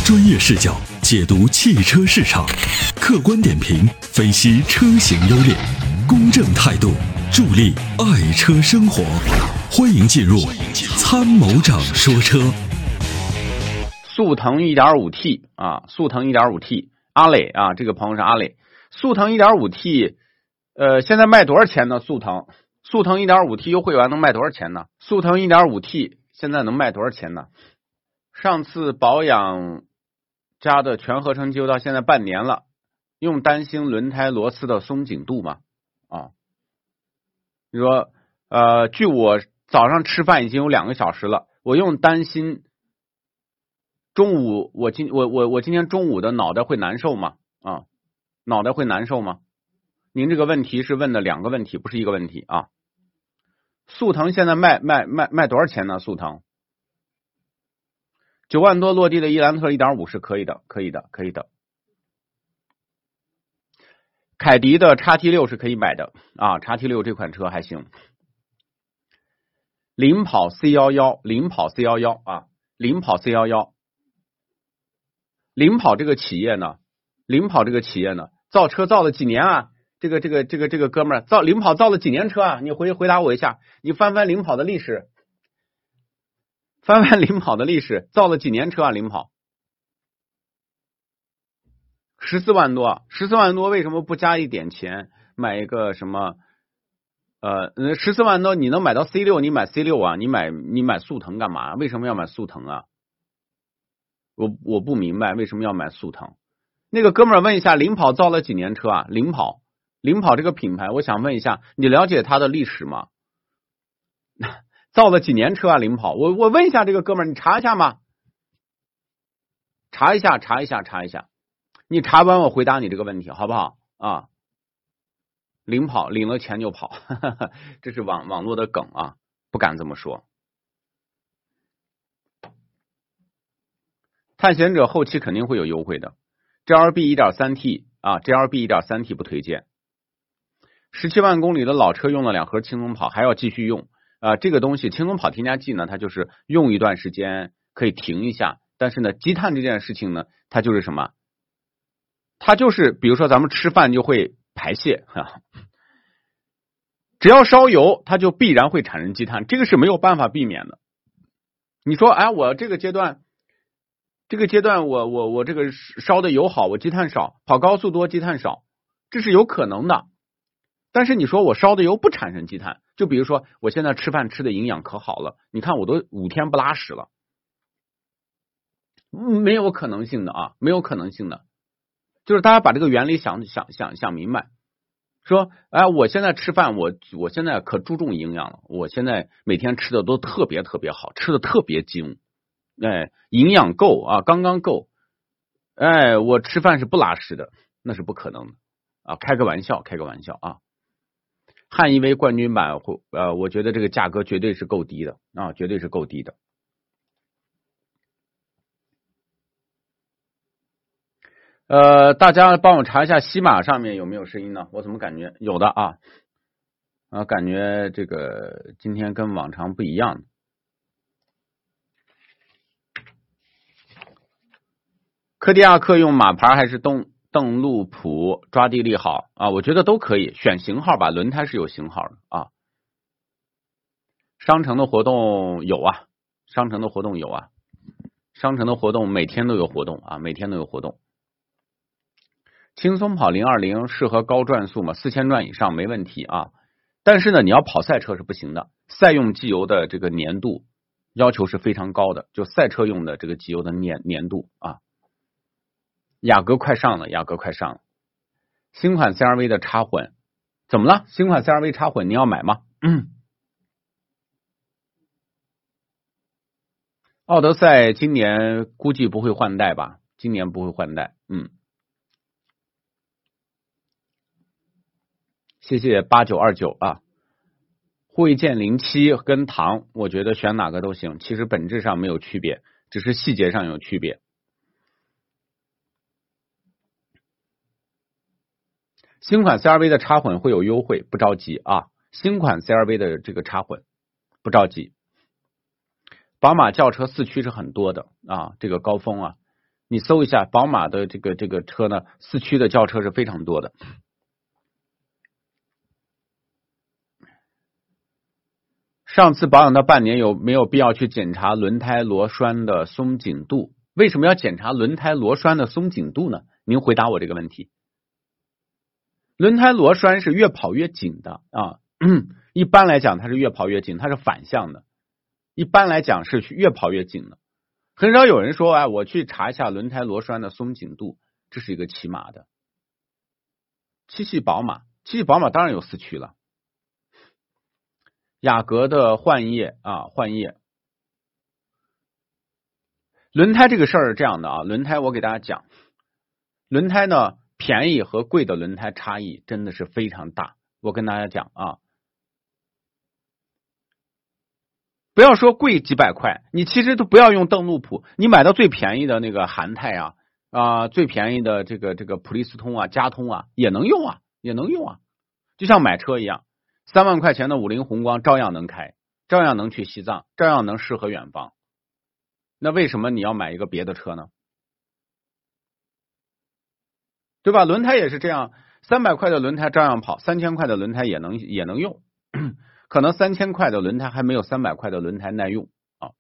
专业视角解读汽车市场，客观点评分析车型优劣，公正态度助力爱车生活。欢迎进入参谋长说车。 速腾 1.5T 啊，速腾 1.5T， 阿磊啊，这个朋友是阿磊。速腾 1.5T， 现在卖多少钱呢？速腾 1.5T 优惠完能卖多少钱呢？速腾 1.5T 现在能卖多少钱呢？上次保养加的全合成机油到现在半年了，用担心轮胎螺丝的松紧度吗？啊，你说据我早上吃饭已经有2个小时了，我用担心中午我今天中午的脑袋会难受吗？啊，脑袋会难受吗？您这个问题是问的2个问题，不是一个问题啊。速腾现在卖多少钱呢？速腾9万多落地的伊兰特 1.5 是可以的。凯迪的 XT6 是可以买的啊 ，XT6 这款车还行。领跑 C11， 领跑 C11 啊，领跑 C11， 领跑这个企业呢，造车造了几年啊？这个哥们儿领跑造了几年车啊？你回答我一下，你翻翻领跑的历史。造了几年车啊？领跑14万多，14万多为什么不加一点钱买一个什么14万多你能买到 C6， 你买 C6 啊？你买速腾干嘛？为什么要买速腾啊？我不明白为什么要买速腾。那个哥们儿问一下，领跑造了几年车啊？领跑这个品牌，我想问一下，你了解它的历史吗？造了几年车啊？领跑，我问一下这个哥们儿，你查一下吗？查一下，你查完我回答你这个问题好不好啊？领跑领了钱就跑，这是网络的梗啊，不敢这么说。探险者后期肯定会有优惠的。GLB 1.3T 啊 ，GLB 1.3T 不推荐。17万公里的老车用了2盒轻松跑，还要继续用这个东西轻松跑添加剂呢，它就是用一段时间可以停一下，但是呢，积碳这件事情呢，它就是什么？它就是比如说咱们吃饭就会排泄只要烧油，它就必然会产生积碳，这个是没有办法避免的。你说我这个阶段我这个烧的油好，我积碳少，跑高速多积碳少，这是有可能的。但是你说我烧的油不产生积碳，就比如说我现在吃饭吃的营养可好了，你看我都5天不拉屎了，没有可能性的啊，没有可能性的。就是大家把这个原理想明白，说我现在吃饭我现在可注重营养了，我现在每天吃的都特别好，吃的特别精，营养够啊，刚刚够，我吃饭是不拉屎的，那是不可能的啊，开个玩笑啊。汉 EV 冠军版我觉得这个价格绝对是够低的啊，绝对是够低的。大家帮我查一下西马上面有没有声音呢？我怎么感觉有的啊？感觉这个今天跟往常不一样。柯迪亚克用马牌还是邓路普抓地力好啊？我觉得都可以，选型号吧，轮胎是有型号的啊。商城的活动有啊，商城的活动每天都有活动啊，轻松跑020适合高转速吗？4000转以上没问题啊。但是呢，你要跑赛车是不行的，赛用机油的这个粘度要求是非常高的，就赛车用的这个机油的粘度啊。雅阁快上了。新款 CRV 的插混怎么了？新款 CRV 插混你要买吗？奥德赛今年估计不会换代吧？谢谢8929啊。汇健07跟唐，我觉得选哪个都行，其实本质上没有区别，只是细节上有区别。新款 CRV 的插混会有优惠，不着急啊。新款 CRV 的这个插混不着急。宝马轿车4驱是很多的啊，这个高峰啊， 你搜一下宝马的这个车呢，四驱的轿车是非常多的。上次保养到半年，有没有必要去检查轮胎螺栓的松紧度？为什么要检查轮胎螺栓的松紧度呢？您回答我这个问题。轮胎螺栓是越跑越紧的啊，一般来讲它是越跑越紧，它是反向的，一般来讲是越跑越紧的。很少有人说，哎，我去查一下轮胎螺栓的松紧度，这是一个骑马的。七系宝马当然有四驱了。雅阁的换液啊，换液。轮胎这个事儿是这样的啊，轮胎我给大家讲，轮胎呢便宜和贵的轮胎差异真的是非常大。我跟大家讲啊，不要说贵几百块，你其实都不要用邓路普，你买到最便宜的那个韩泰最便宜的这个普利司通啊、佳通啊，也能用啊，就像买车一样，3万块钱的50宏光照样能开，照样能去西藏，照样能诗和远方。那为什么你要买一个别的车呢？对吧？轮胎也是这样，300块的轮胎照样跑，3000块的轮胎也能用，可能3000块的轮胎还没有300块的轮胎耐用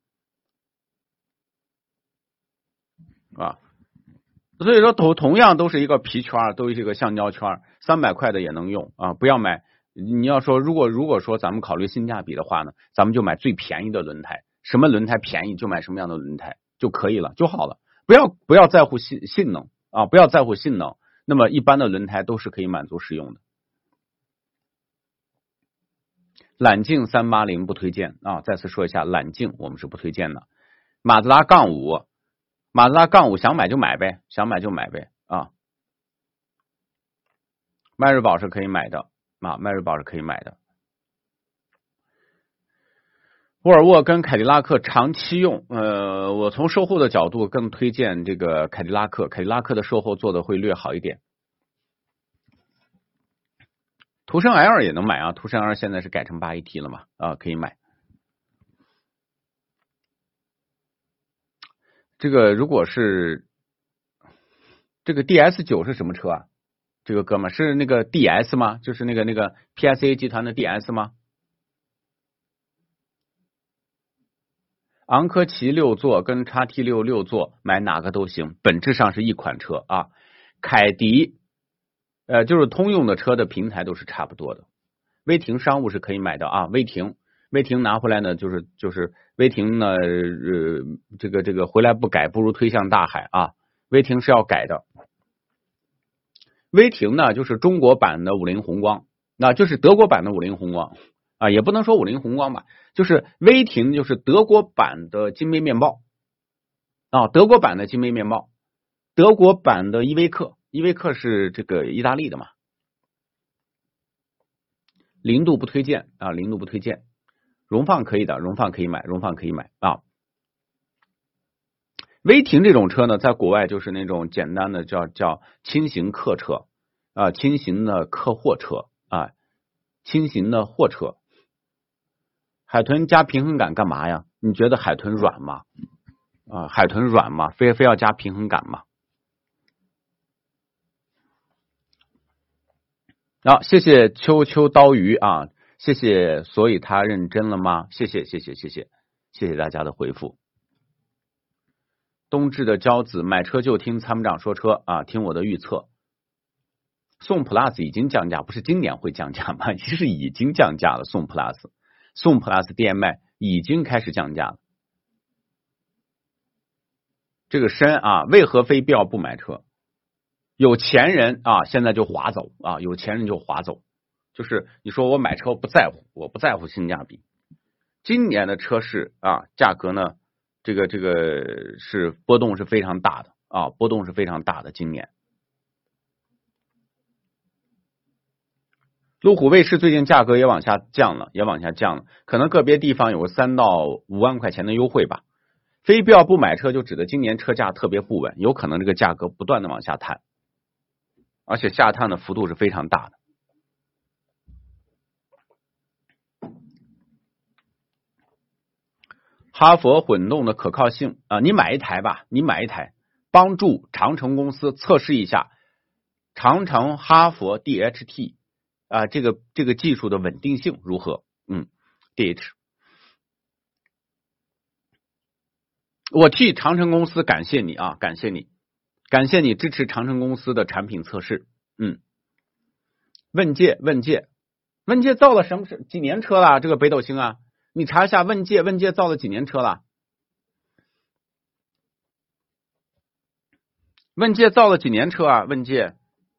啊。所以说同样都是一个皮圈，都是一个橡胶圈，300块的也能用啊，不要买。你要说如果说咱们考虑性价比的话呢，咱们就买最便宜的轮胎，什么轮胎便宜就买什么样的轮胎就可以了，就好了。不要在乎性能啊，不要在乎性能。那么一般的轮胎都是可以满足使用的。揽境380不推荐啊，再次说一下，揽境我们是不推荐的。马自达杠5想买就买呗啊。迈锐宝是可以买的啊，沃尔沃跟凯迪拉克长期用，我从售后的角度更推荐这个凯迪拉克的售后做的会略好一点。途胜 L 也能买啊，途胜 L 现在是改成8AT 了嘛啊，可以买。这个如果是这个 DS9 是什么车啊？这个哥们是那个 DS 吗？就是那个 PSA 集团的 DS 吗？昂科旗6座跟 XT6 6座买哪个都行，本质上是一款车啊。凯迪就是通用的车的平台都是差不多的。威霆商务是可以买的啊，威霆拿回来呢，就是威霆呢，这个回来不改，不如推向大海啊。威霆是要改的。威霆呢，就是中国版的50宏光，那就是德国版的50宏光啊，也不能说50宏光吧，就是威霆就是德国版的金杯面包啊，德国版的金杯面包，德国版的依维柯是这个意大利的嘛。零度不推荐啊，荣放可以的，荣放可以买啊。威霆这种车呢，在国外就是那种简单的叫轻型客车啊，轻型的客货车啊，轻型的货车。海豚加平衡感干嘛呀？你觉得海豚软吗？啊，海豚软吗？非要加平衡感吗？好，谢谢秋秋刀鱼啊，谢谢。所以他认真了吗？谢谢大家的回复。冬至的骄子买车就听参谋长说车啊，听我的预测。宋 plus 已经降价，不是今年会降价吗？其实已经降价了。宋 plus DMI 已经开始降价了。这个深啊，为何非必要不买车？有钱人啊，现在就划走啊，就是你说我买车我不在乎性价比。今年的车市啊，价格呢，这个是波动是非常大的啊，今年。路虎卫士最近价格也往下降了，可能个别地方有个3到5万块钱的优惠吧。非必要不买车，就指的今年车价特别不稳，有可能这个价格不断的往下探，而且下探的幅度是非常大的。哈佛混动的可靠性啊，你买一台吧， 帮助长城公司测试一下长城哈佛 DHT 这个技术的稳定性如何？DH， 我替长城公司感谢你啊，感谢你支持长城公司的产品测试。问界造了几年车了？这个北斗星啊，你查一下问界造了几年车了？问界造了几年车啊？问界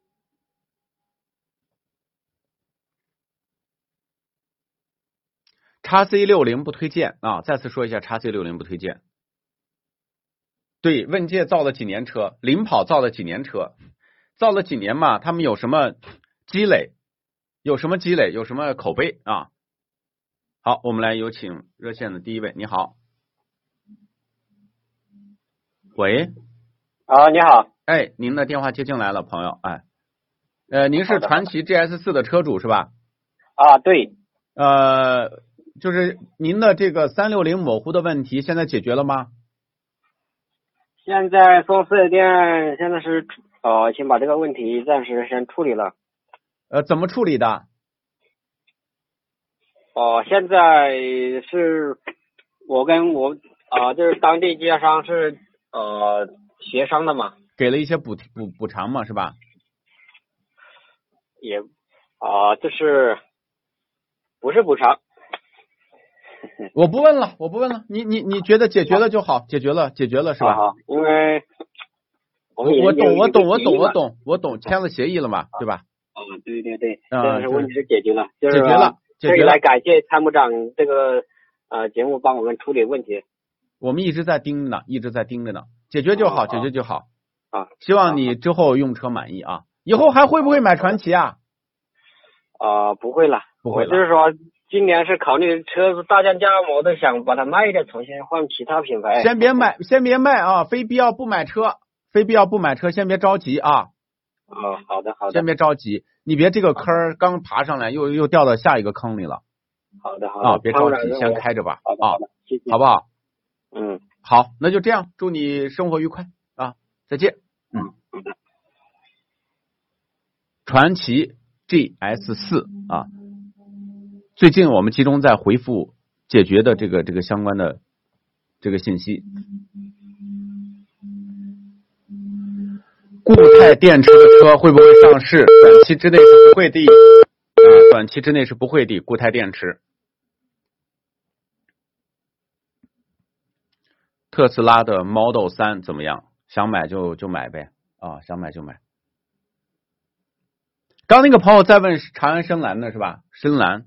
XC60不推荐啊！再次说一下，XC60不推荐。对，问界造了几年车？领跑造了几年车？造了几年嘛？他们有什么积累？有什么口碑啊？好，我们来有请热线的第一位，你好。喂。 你好。 哎，您的电话接进来了，朋友。您是传祺 GS4 的车主是吧？ 对。 就是您的这个360模糊的问题现在解决了吗？ 现在送4S店，现在是先把这个问题暂时先处理了。 怎么处理的？ 现在是我跟就是当地经销商是协商的嘛， 给了一些补偿嘛，是吧？ 也就是不是补偿。 我不问了，你觉得解决了就好，解决了是吧？ 好，因为我懂，签了协议了嘛，对吧？ 对，但是问题是解决了，就是解决了。 这里来感谢参谋长这个节目帮我们处理问题。 我们一直在盯着呢，解决就好。希望你之后用车满意啊！以后还会不会买传祺啊？ 不会了。我就是说今年是考虑车子大降价，我都想把它卖掉，重新换其他品牌。 先别卖啊！非必要不买车，先别着急啊！ 好的。 先别着急，你别这个坑刚爬上来，又掉到下一个坑里了。 好的。 别着急，先开着吧。 好的，谢谢， 好不好？ 好， 那就这样，祝你生活愉快啊！再见。 好的。 传祺 GS4 啊，最近我们集中在回复解决的这个相关的这个信息。固态电池的车会不会上市？短期之内是不会的短期之内是不会的。固态电池，特斯拉的 Model 3怎么样？想买就买呗想买就买。刚那个朋友在问长安深蓝的是吧？深蓝。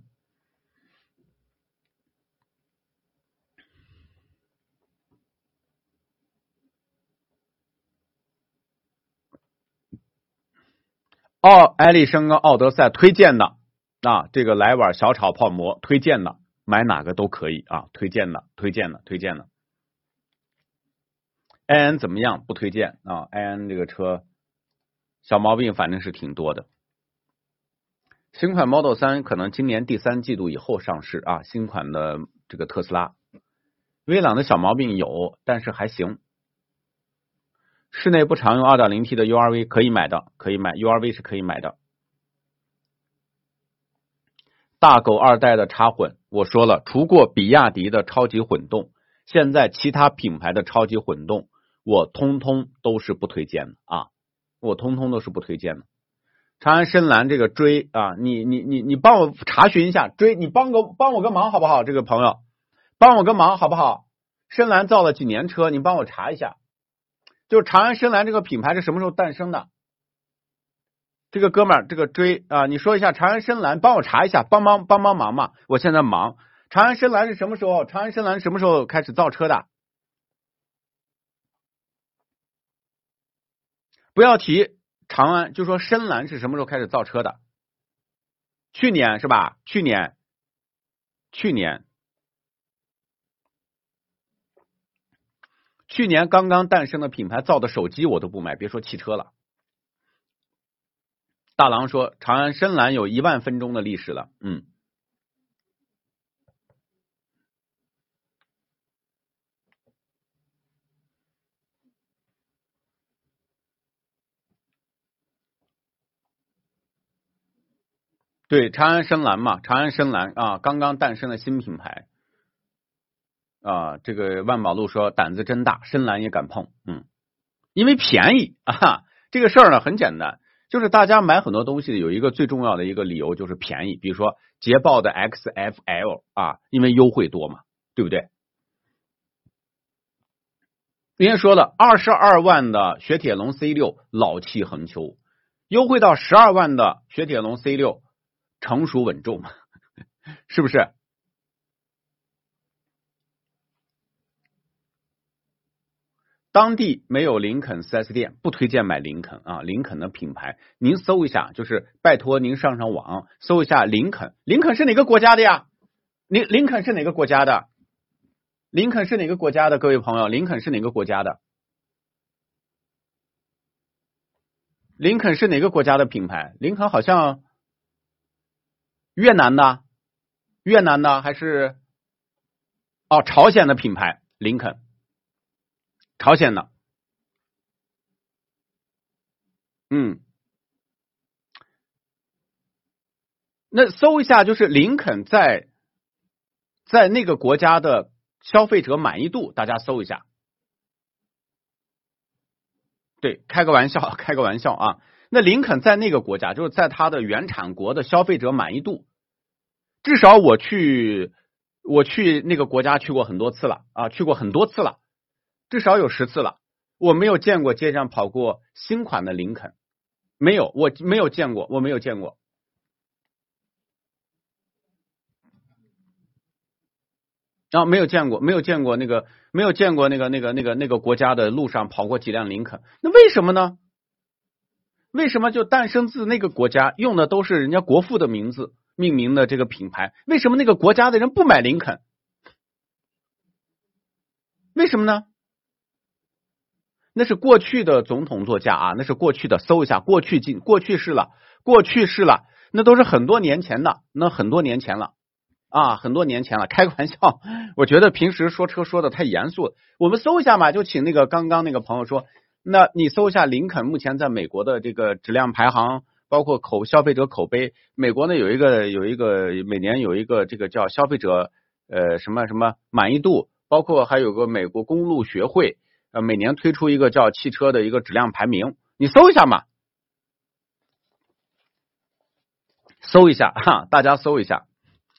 艾力绅跟奥德赛推荐的这个来碗小炒泡馍推荐的，买哪个都可以推荐的。埃安怎么样？不推荐埃安这个车小毛病反正是挺多的。新款 Model 3可能今年第3季度以后上市新款的这个特斯拉。威朗的小毛病有，但是还行。室内不常用 2.0T 的 URV 可以买的，URV 是可以买的。大狗2代的插混，我说了，除过比亚迪的超级混动，现在其他品牌的超级混动我通通都是不推荐的长安深蓝这个追你帮我查询一下，你帮我个忙好不好？这个朋友帮我个忙好不好？深蓝造了几年车，你帮我查一下。就是长安深蓝这个品牌是什么时候诞生的？这个哥们儿，这个追你说一下长安深蓝，帮我查一下，帮忙嘛！我现在忙。长安深蓝是什么时候？长安深蓝什么时候开始造车的？不要提长安，就说深蓝是什么时候开始造车的？去年是吧？去年刚刚诞生的品牌造的手机我都不买，别说汽车了。大郎说长安深蓝有10000分钟的历史了。 对，长安深蓝嘛，长安深蓝啊，刚刚诞生的新品牌啊。这个万宝路说胆子真大，深蓝也敢碰，因为便宜啊。这个事儿呢很简单，就是大家买很多东西有一个最重要的一个理由就是便宜，比如说捷豹的 XFL 啊，因为优惠多嘛，对不对？人家说了，22万的雪铁龙 C6 老气横秋，优惠到12万的雪铁龙 C6 成熟稳重，是不是？当地没有林肯 4S 店，不推荐买林肯啊。林肯的品牌，您搜一下，就是拜托您上网搜一下林肯。林肯是哪个国家的呀？林肯是哪个国家的？林肯是哪个国家的？各位朋友，林肯是哪个国家的？林肯是哪个国家的品牌？林肯好像越南的还是朝鲜的品牌？林肯，朝鲜的。那搜一下，就是林肯在那个国家的消费者满意度，大家搜一下。对，开个玩笑啊。那林肯在那个国家，就是在它的原产国的消费者满意度，至少我去那个国家去过很多次了啊，至少有10次了。我没有见过街上跑过新款的林肯，没有，我没有见过。没有见过那个国家的路上跑过几辆林肯。那为什么呢？为什么就诞生自那个国家，用的都是人家国父的名字命名的这个品牌？为什么那个国家的人不买林肯？为什么呢？那是过去的总统座驾啊，那是过去的，搜一下，过去式了，那都是很多年前了啊，很多年前了，开个玩笑。我觉得平时说车说的太严肃了，我们搜一下嘛，就请那个刚刚那个朋友说，那你搜一下林肯目前在美国的这个质量排行，包括消费者口碑。美国呢有一个每年有一个这个叫消费者什么满意度，包括还有个美国公路学会每年推出一个叫汽车的一个质量排名，你搜一下嘛，大家搜一下。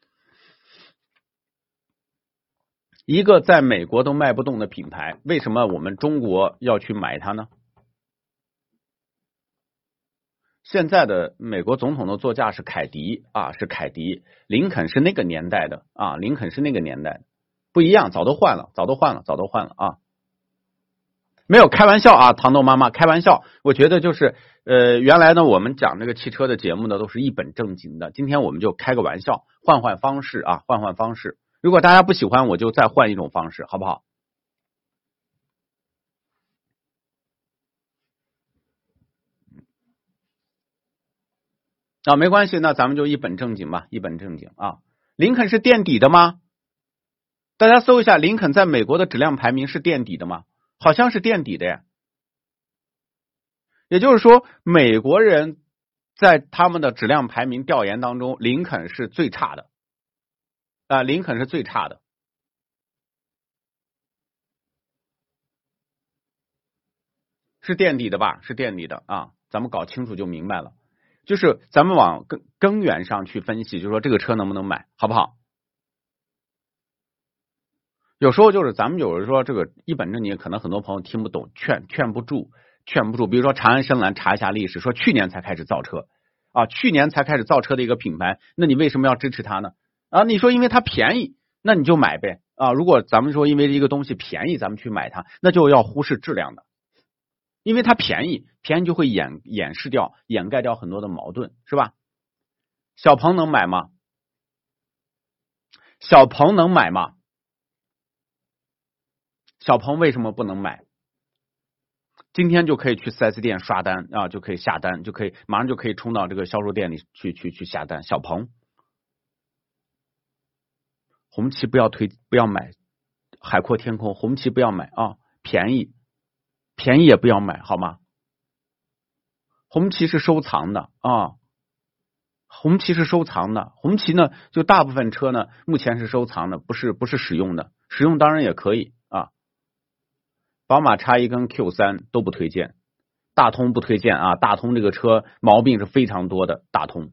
一个在美国都卖不动的品牌，为什么我们中国要去买它呢？现在的美国总统的座驾是凯迪啊，林肯是那个年代的啊，不一样，早都换了啊。没有开玩笑啊，糖豆妈妈开玩笑。我觉得就是原来呢我们讲这个汽车的节目呢都是一本正经的，今天我们就开个玩笑，换方式啊，如果大家不喜欢，我就再换一种方式，好不好？没关系，那咱们就一本正经吧，啊。林肯是垫底的吗？大家搜一下，林肯在美国的质量排名是垫底的吗？好像是垫底的呀。也就是说，美国人在他们的质量排名调研当中，林肯是最差的啊，是垫底的吧？是垫底的啊，咱们搞清楚就明白了。就是咱们往根源上去分析，就是说这个车能不能买，好不好？有时候就是咱们有人说这个一本正经，可能很多朋友听不懂，劝不住。比如说长安深蓝，查一下历史，说去年才开始造车啊，的一个品牌，那你为什么要支持它呢？啊，你说因为它便宜，那你就买呗啊。如果咱们说因为一个东西便宜，咱们去买它，那就要忽视质量的，因为它便宜就会掩盖掉很多的矛盾，是吧？小鹏能买吗？小鹏为什么不能买？今天就可以去 4S 店刷单啊，就可以下单，马上就可以冲到这个销售店里去下单。小鹏，红旗不要买，海阔天空，红旗不要买啊，便宜也不要买，好吗？红旗是收藏的啊， 红旗是收藏的，红旗呢就大部分车呢目前是收藏的，不是使用的，使用当然也可以啊。宝马 X1 跟 Q3 都不推荐，大通不推荐啊，大通这个车毛病是非常多的，大通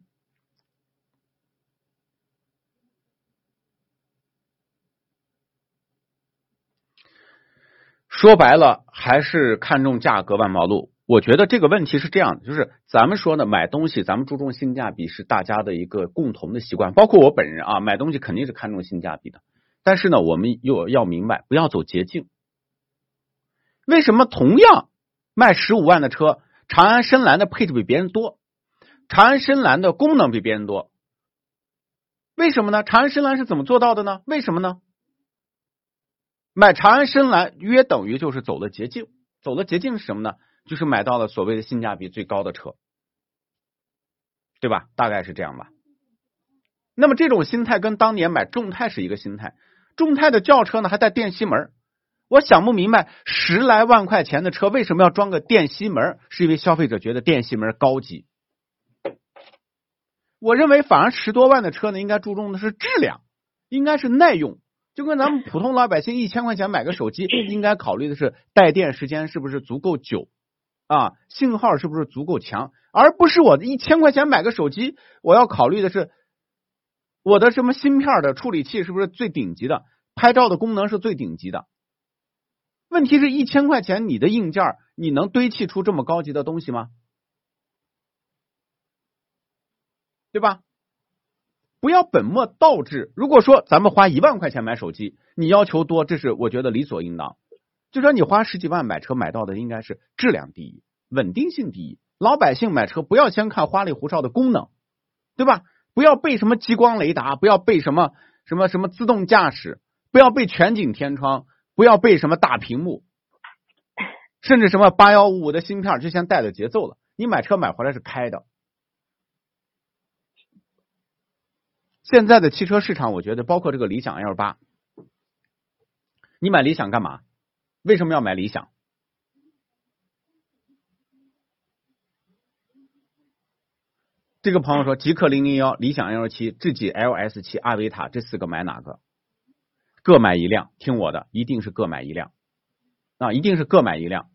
说白了还是看重价格万宝路。我觉得这个问题是这样的，就是咱们说呢，买东西咱们注重性价比是大家的一个共同的习惯，包括我本人啊，买东西肯定是看重性价比的。但是呢，我们又要明白，不要走捷径。为什么同样卖15万的车，长安深蓝的配置比别人多，长安深蓝的功能比别人多？为什么呢？长安深蓝是怎么做到的呢？为什么呢？买长安深蓝约等于就是走了捷径，走了捷径是什么呢？就是买到了所谓的性价比最高的车，对吧？大概是这样吧。那么这种心态跟当年买众泰是一个心态，众泰的轿车呢还带电吸门，我想不明白10来万块钱的车为什么要装个电吸门，是因为消费者觉得电吸门高级。我认为反而10多万的车呢，应该注重的是质量，应该是耐用。就跟咱们普通老百姓1000块钱买个手机，应该考虑的是带电时间是不是足够久啊，信号是不是足够强，而不是我1000块钱买个手机，我要考虑的是我的什么芯片的处理器是不是最顶级的，拍照的功能是最顶级的。问题是1000块钱你的硬件你能堆砌出这么高级的东西吗？对吧？不要本末倒置。如果说咱们花1万块钱买手机，你要求多，这是我觉得理所应当。就说你花10几万买车，买到的应该是质量第一，稳定性第一。老百姓买车不要先看花里胡哨的功能，对吧？不要背什么激光雷达，不要背什么自动驾驶，不要背全景天窗，不要背什么大屏幕，甚至什么8155的芯片就先带着节奏了。你买车买回来是开的。现在的汽车市场，我觉得包括这个理想 L8， 你买理想干嘛？为什么要买理想？这个朋友说，极氪001、理想 L7、智己 LS7、阿维塔这4个买哪个？各买一辆，听我的，一定是各买一辆啊，一定是各买一辆。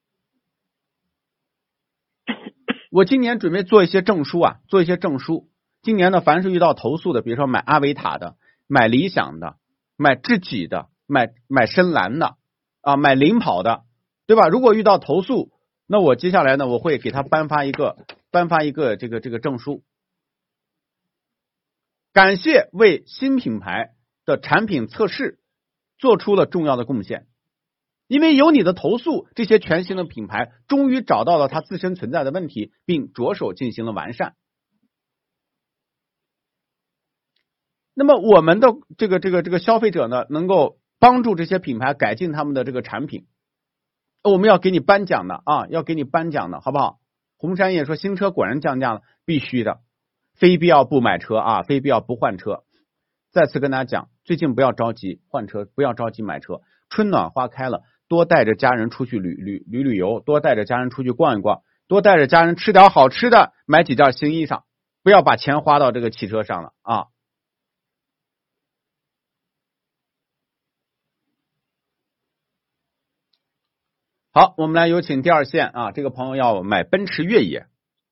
我今年准备做一些证书啊，做一些证书。今年呢，凡是遇到投诉的，比如说买阿维塔的、买理想的、买智己的、买深蓝的啊、买领跑的，对吧？如果遇到投诉，那我接下来呢，我会给他颁发一个这个证书，感谢为新品牌的产品测试做出了重要的贡献。因为有你的投诉，这些全新的品牌终于找到了它自身存在的问题，并着手进行了完善。那么我们的这个消费者呢，能够帮助这些品牌改进他们的这个产品，我们要给你颁奖的啊，要给你颁奖的，好不好？红山也说新车果然降价了，必须的，非必要不买车啊，非必要不换车。再次跟大家讲，最近不要着急换车，不要着急买车，春暖花开了，多带着家人出去旅游，多带着家人出去逛一逛，多带着家人吃点好吃的，买几件新衣裳，不要把钱花到这个汽车上了啊。好，我们来有请第二线啊，这个朋友要买奔驰越野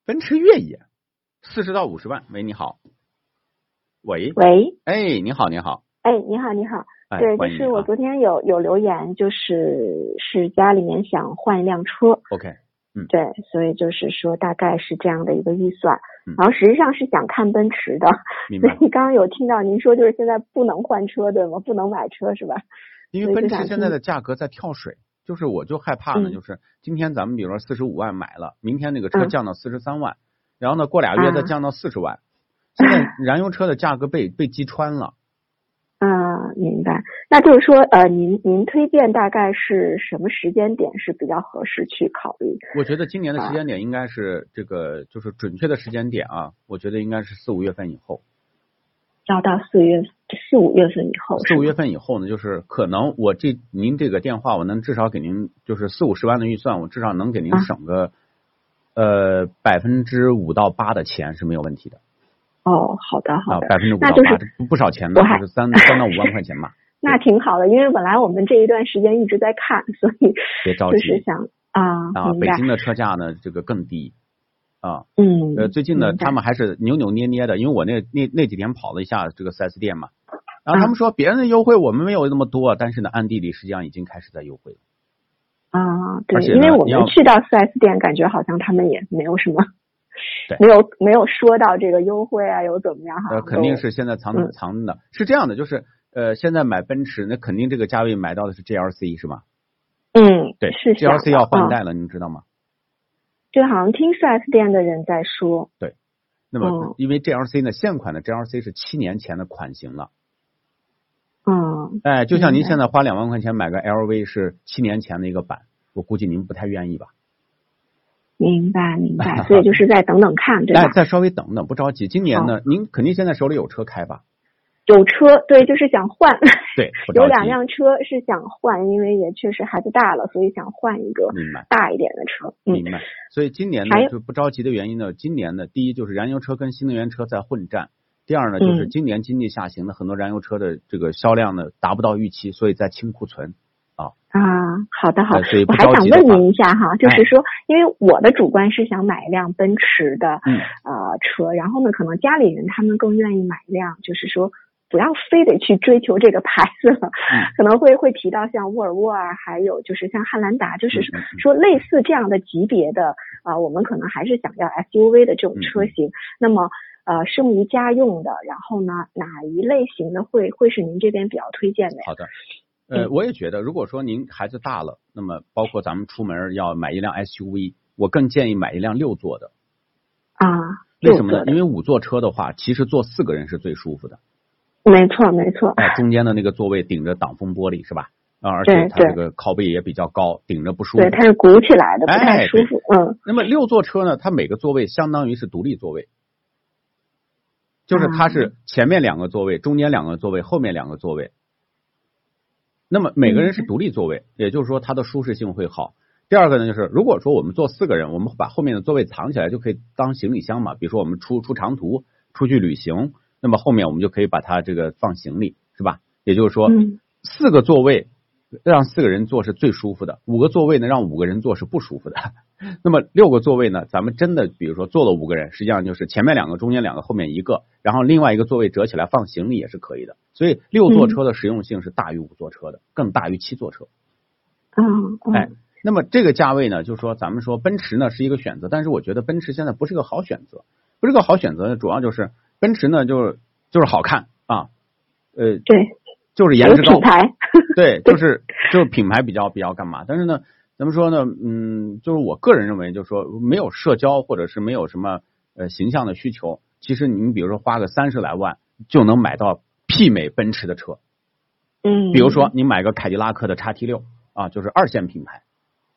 40到50万。喂，你好。喂，哎，你好。 哎，你好。 哎， 对，就是我昨天有留言，是家里面想换一辆车。 OK， 对，所以就是说大概是这样的一个预算，然后实际上是想看奔驰的。所以刚刚有听到您说，就是现在不能换车，对吗？不能买车是吧？ 因为奔驰现在的价格在跳水。就是我就害怕呢，就是今天咱们比如说45万买了，明天那个车降到43万，然后呢过2月再降到40万，现在燃油车的价格被击穿了。 明白。那就是说您推荐大概是什么时间点是比较合适去考虑？ 我觉得今年的时间点应该是这个就是准确的时间点啊，我觉得应该是4、5月份以后。 要到4、5月份以后 ，4、5月份以后呢，就是可能您这个电话，我能至少给您就是40、50万的预算，我至少能给您省个 5%到8%的钱是没有问题的。 哦，好的好的 ，5%到8%，这不少钱呢，就是3到5万块钱嘛。 那挺好的，因为本来我们这一段时间一直在看，所以别着急， 就是想北京的车价呢这个更低啊。最近呢他们还是扭扭捏捏的，因为我那几天跑了一下这个 4S 店嘛，然后他们说别人的优惠我们没有那么多，但是呢暗地里实际上已经开始在优惠了。 对，因为我们去到 4S 店，感觉好像他们也没有什么，没有说到这个优惠啊，有怎么样哈？ 肯定是现在藏的，是这样的，就是现在买奔驰，那肯定这个价位买到的是 GLC 是吧？对， 是 GLC 要换代了，你知道吗？ 这好像听 4S 店的人在说。 对，那么因为 GLC 呢，现款的 GLC 是7年前的款型了。就像您现在花2万块钱买个 LV 是7年前的一个版，我估计您不太愿意吧？ 明白，所以就是再等等看，对吧？ 再稍微等等，不着急。今年呢，您肯定现在手里有车开吧？ 有车，对，就是想换。 对， 有2辆车是想换，因为也确实孩子大了，所以想换一个大一点的车。 明白。所以今年呢就不着急的原因呢，今年呢第一就是燃油车跟新能源车在混战。第二呢，就是今年经济下行的很多燃油车的这个销量呢达不到预期，所以在清库存好的， 我还想问您一下哈，就是说，因为我的主观是想买一辆奔驰的车，然后呢，可能家里人他们更愿意买一辆，就是说不要非得去追求这个牌子了，可能会提到像沃尔沃啊，还有就是像汉兰达，就是说类似这样的级别的我们可能还是想要 SUV 的这种车型，那么。剩余家用的，然后呢，哪一类型的会是您这边比较推荐的呀？ 好的，我也觉得，如果说您孩子大了，那么包括咱们出门要买一辆 SUV， 我更建议买一辆6座的。为什么呢？因为5座车的话，其实坐4个人是最舒服的。 没错。 中间的那个座位顶着挡风玻璃是吧？而且它这个靠背也比较高，顶着不舒服。 对，它是鼓起来的，不太舒服。 那么6座车呢，它每个座位相当于是独立座位。就是它是前面2个座位，中间2个座位，后面2个座位。那么每个人是独立座位，也就是说它的舒适性会好。第二个呢，就是如果说我们坐4个人，我们把后面的座位藏起来，就可以当行李箱嘛。比如说我们出长途出去旅行，那么后面我们就可以把它这个放行李，是吧？也就是说4个座位让4个人坐是最舒服的，5个座位呢让5个人坐是不舒服的。那么6个座位呢，咱们真的比如说坐了5个人，实际上就是前面2个，中间2个，后面1个，然后另外一个座位折起来放行李也是可以的。所以6座车的实用性是大于5座车的，更大于7座车。那么这个价位呢，就是说咱们说奔驰呢是一个选择，但是我觉得奔驰现在不是个好选择。不是个好选择呢，主要就是奔驰呢就是好看对， 就是颜值高， 品牌对，就是品牌比较干嘛？但是呢，怎么说呢？就是我个人认为，就是说没有社交或者是没有什么形象的需求，其实你比如说花个30来万就能买到媲美奔驰的车。比如说你买个凯迪拉克的 XT6 就是2线品牌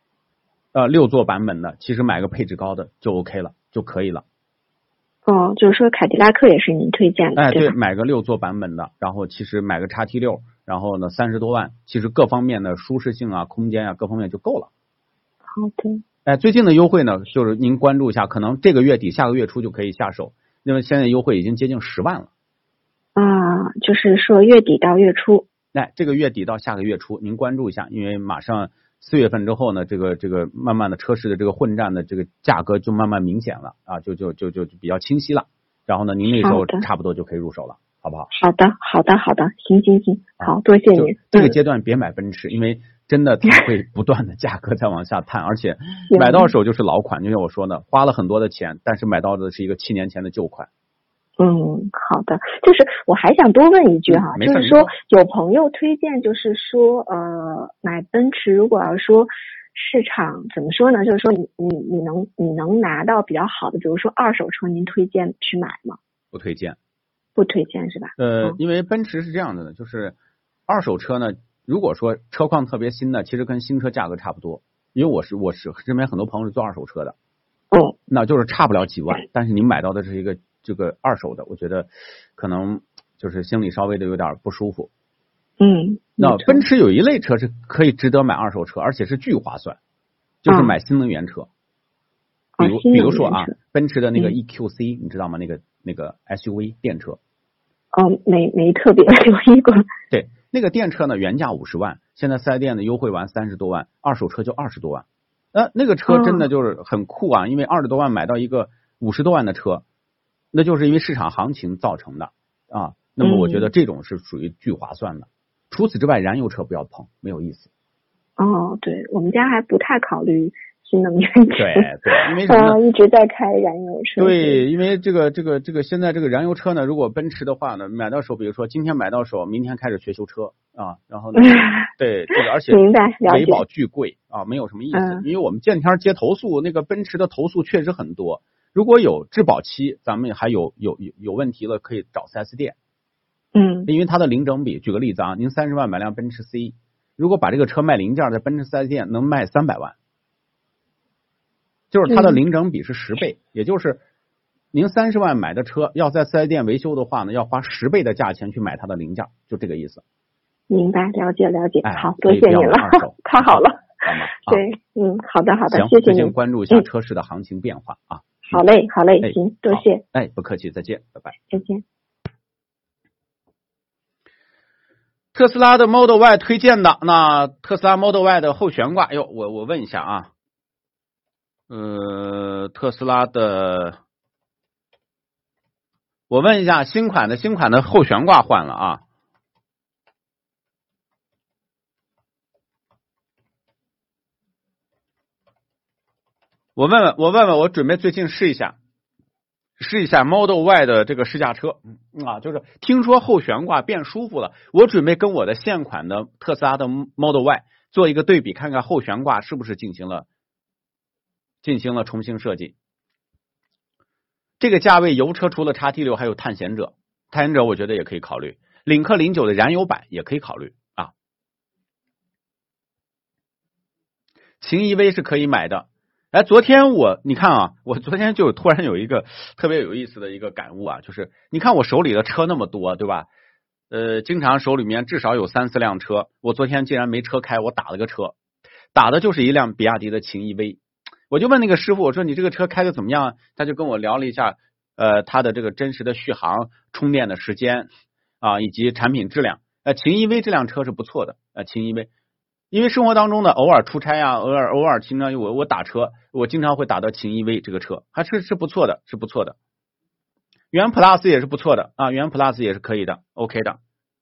，6座版本的，其实买个配置高的就 OK 了，就可以了。 就是说凯迪拉克也是您推荐的， 对，买个6座版本的，然后其实买个 XT6，然后呢30多万，其实各方面的舒适性啊、空间啊各方面就够了。 好的。 最近的优惠呢，就是您关注一下，可能这个月底下个月初就可以下手，因为现在优惠已经接近10万了。 就是说月底到月初。 这个月底到下个月初，您关注一下，因为马上4月份之后呢，这个慢慢的车市的这个混战的这个价格就慢慢明显了就比较清晰了。然后呢，您那时候差不多就可以入手了，好不好？ 好的，行，好，多谢您。 这个阶段别买奔驰，因为真的它会不断的价格在往下探，而且买到手就是老款，就像我说的，花了很多的钱，但是买到的是一个7年前的旧款。 好的，就是我还想多问一句哈，就是说有朋友推荐，就是说买奔驰，如果要说市场怎么说呢？就是说你能拿到比较好的，比如说2手车，您推荐去买吗？ 不推荐是吧？因为奔驰是这样的呢，就是2手车呢，如果说车况特别新的，其实跟新车价格差不多。因为我是身边很多朋友是做2手车的，那就是差不了几万，但是你买到的是一个这个2手的，我觉得可能就是心里稍微的有点不舒服。那奔驰有一类车是可以值得买2手车，而且是巨划算，就是买新能源车。 比如说啊，奔驰的那个 EQC，你知道吗？那个 SUV 电车。 没特别留意过。 对，那个电车呢，原价50万，现在4S店的优惠完30多万，二手车就20多万。那个车真的就是很酷啊，因为20多万买到一个50多万的车，那就是因为市场行情造成的啊。那么我觉得这种是属于巨划算的。除此之外，燃油车不要碰，没有意思。 对，我们家还不太考虑新能源车。 对，因为什么呢？ 一直在开燃油车。 对，因为这个现在这个燃油车呢，如果奔驰的话呢，买到手，比如说今天买到手，明天开始学修车啊，然后呢，对这个而且明白了解， 维保巨贵啊，没有什么意思。因为我们见天接投诉，那个奔驰的投诉确实很多。如果有质保期，咱们还有问题了，可以找 4S 店。因为它的零整比，举个例子啊，您30万买辆奔驰 C， 如果把这个车卖零件，在奔驰 4S 店能卖300万，就是它的零整比是10倍，也就是您30万买的车，要在 4S 店维修的话呢，要花10倍的价钱去买它的零件，就这个意思。 明白，了解。好，多谢你了，太好了。对，好的，谢谢您。 关注一下车市的行情变化啊。 好嘞，行，多谢。 不客气，再见，拜拜。 再见。 特斯拉的 Model Y 推荐的，那特斯拉 Model Y 的后悬挂，我问一下啊，特斯拉的，我问一下，新款的后悬挂换了啊，我问问，我准备最近试一下 Model Y 的这个试驾车就是听说后悬挂变舒服了，我准备跟我的现款的特斯拉的 Model Y 做一个对比，看看后悬挂是不是进行了重新设计。这个价位油车除了 XT6 还有探险者我觉得也可以考虑，领克09的燃油版也可以考虑啊。秦 EV 是可以买的。昨天你看啊，我昨天就突然有一个特别有意思的一个感悟啊，就是你看我手里的车那么多，对吧？经常手里面至少有3-4辆车，我昨天竟然没车开，我打了个车，打的就是一辆比亚迪的秦 EV。我就问那个师傅，我说你这个车开的怎么样？他就跟我聊了一下它的这个真实的续航、充电的时间以及产品质量。秦 EV 这辆车是不错的秦 EV。因为生活当中呢，偶尔出差啊，偶尔经常我打车，我经常会打到秦 EV 这个车，还是不错的，是不错的。元 Plus 也是不错的啊，元 Plus 也是可以的 ，OK 的。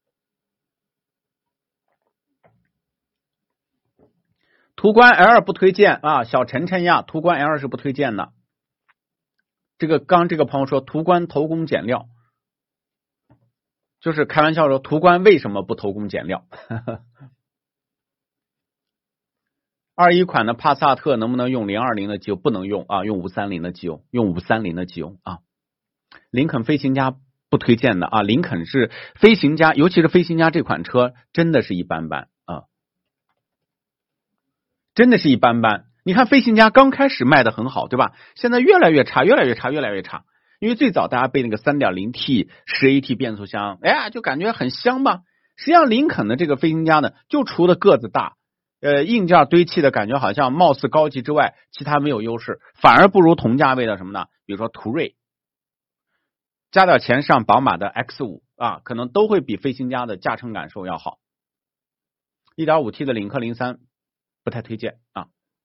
途观 L 不推荐啊，小陈陈呀，途观 L 是不推荐的。这个朋友说途观偷工减料，就是开玩笑说途观为什么不偷工减料21款的帕萨特能不能用020的机油？不能用啊，用530的机油，啊。林肯飞行家不推荐的啊，林肯是飞行家，尤其是飞行家这款车真的是一般般啊，真的是一般般。你看飞行家刚开始卖的很好，对吧？现在越来越差，因为最早大家被那个 3.0T 10AT 变速箱，就感觉很香吧。实际上林肯的这个飞行家呢，就除了个子大。硬件堆砌的感觉好像貌似高级之外，其他没有优势，反而不如同价位的什么呢？比如说途锐，加点钱上宝马的 X5啊，可能都会比飞行家的驾乘感受要好。1.5T 的领克03不太推荐啊。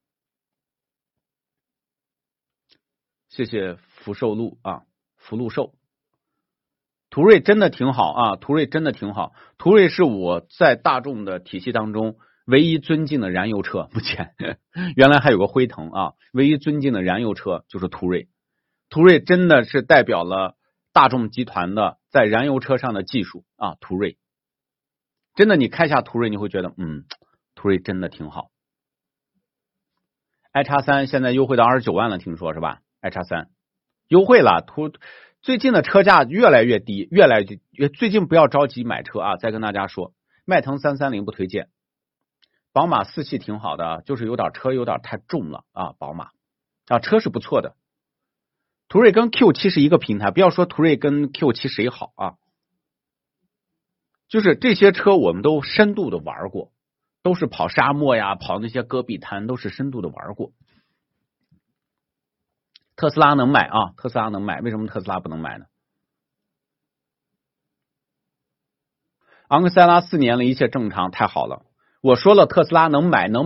谢谢福寿路啊，福禄寿。途锐真的挺好啊，途锐是我在大众的体系当中唯一尊敬的燃油车，目前原来还有个辉腾啊，唯一尊敬的燃油车就是途锐。途锐真的是代表了大众集团的在燃油车上的技术啊，途锐真的，你开下途锐你会觉得途锐真的挺好。iX3 现在优惠到29万了，听说是吧？ iX3 优惠了，最近的车价越来越低，最近不要着急买车啊！再跟大家说，迈腾330不推荐。宝马4系挺好的，就是有点太重了啊，宝马车是不错的。途锐跟 Q7 是一个平台，不要说途锐跟 Q7 谁好啊，就是这些车我们都深度的玩过，都是跑沙漠呀，跑那些戈壁滩，都是深度的玩过。 特斯拉能买啊，特斯拉能买，为什么特斯拉不能买呢？昂克赛拉4年了，一切正常，太好了。我说了，特斯拉能买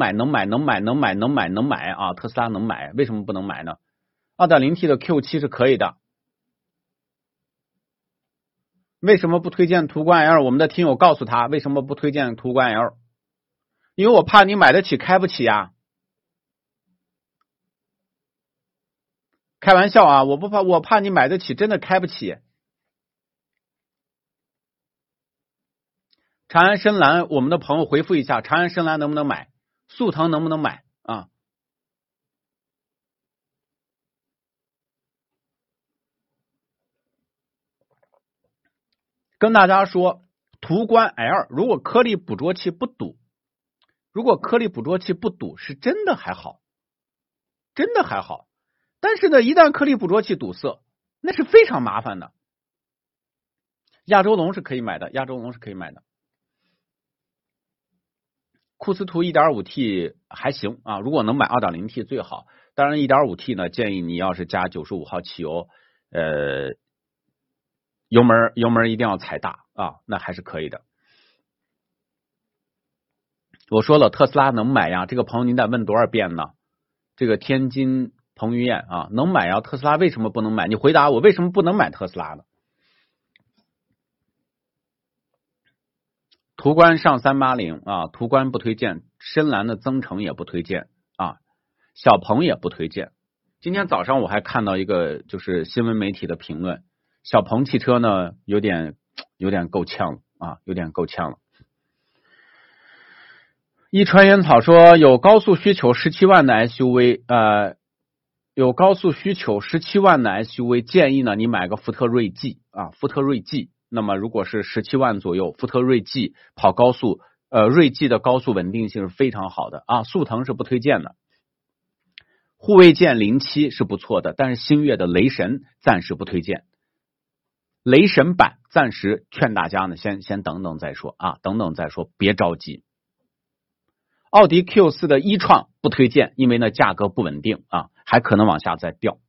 啊，特斯拉能买，为什么不能买呢？ 2.0T 的 Q7 是可以的。为什么不推荐途观 L？ 我们的听友告诉他为什么不推荐途观 L？ 因为我怕你买得起开不起呀。开玩笑啊，我不怕，我怕你买得起真的开不起。长安深蓝，我们的朋友回复一下，长安深蓝能不能买？速腾能不能买啊？跟大家说，途观 L 如果颗粒捕捉器不堵，是真的还好，真的还好。但是呢，一旦颗粒捕捉器堵塞，那是非常麻烦的。亚洲龙是可以买的，库斯图 1.5T 还行啊，如果能买 2.0T 最好。当然 1.5T 呢，建议你要是加95号汽油，油门一定要踩大啊，那还是可以的。我说了，特斯拉能买呀，这个朋友您得问多少遍呢？这个天津彭于晏啊，能买呀，特斯拉为什么不能买？你回答我，为什么不能买特斯拉呢？途观上380啊，途观不推荐，深蓝的增程也不推荐啊，小鹏也不推荐。今天早上我还看到一个就是新闻媒体的评论，小鹏汽车呢有点够呛了啊，有点够呛了。一川烟草说有高速需求17万的 SUV， 有高速需求17万的 SUV， 建议呢你买个福特锐际啊，福特锐际。那么如果是17万左右，福特锐际跑高速，锐际的高速稳定性是非常好的啊。速腾是不推荐的，护卫舰07是不错的，但是星越的雷神暂时不推荐，雷神版暂时劝大家呢先等等再说啊，等等再说，别着急。奥迪 Q4 的一创不推荐，因为呢价格不稳定啊，还可能往下再掉。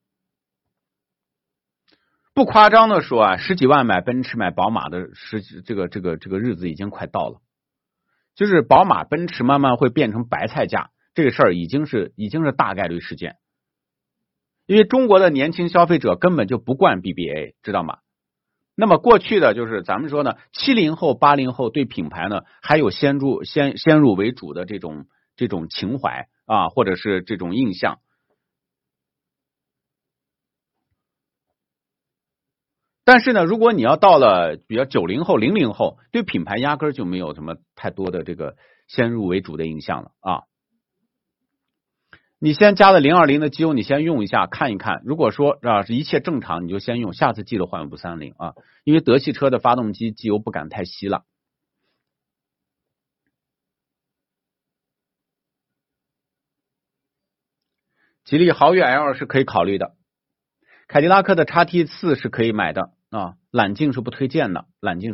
不夸张的说啊，10几万买奔驰买宝马的这个日子已经快到了，就是宝马奔驰慢慢会变成白菜价，这个事儿已经是大概率事件。因为中国的年轻消费者根本就不惯 BBA， 知道吗？那么过去的就是咱们说呢，70后80后对品牌呢还有先入为主的这种情怀啊，或者是这种印象。但是呢，如果你要到了比较90后、00后，对品牌压根儿就没有什么太多的这个先入为主的印象了啊。你先加了020的机油，你先用一下看一看。如果说一切正常，你就先用，下次记得换530啊，因为德系车的发动机机油不敢太稀了。吉利豪越 L 是可以考虑的，凯迪拉克的 XT4 是可以买的啊，揽境是不推荐的，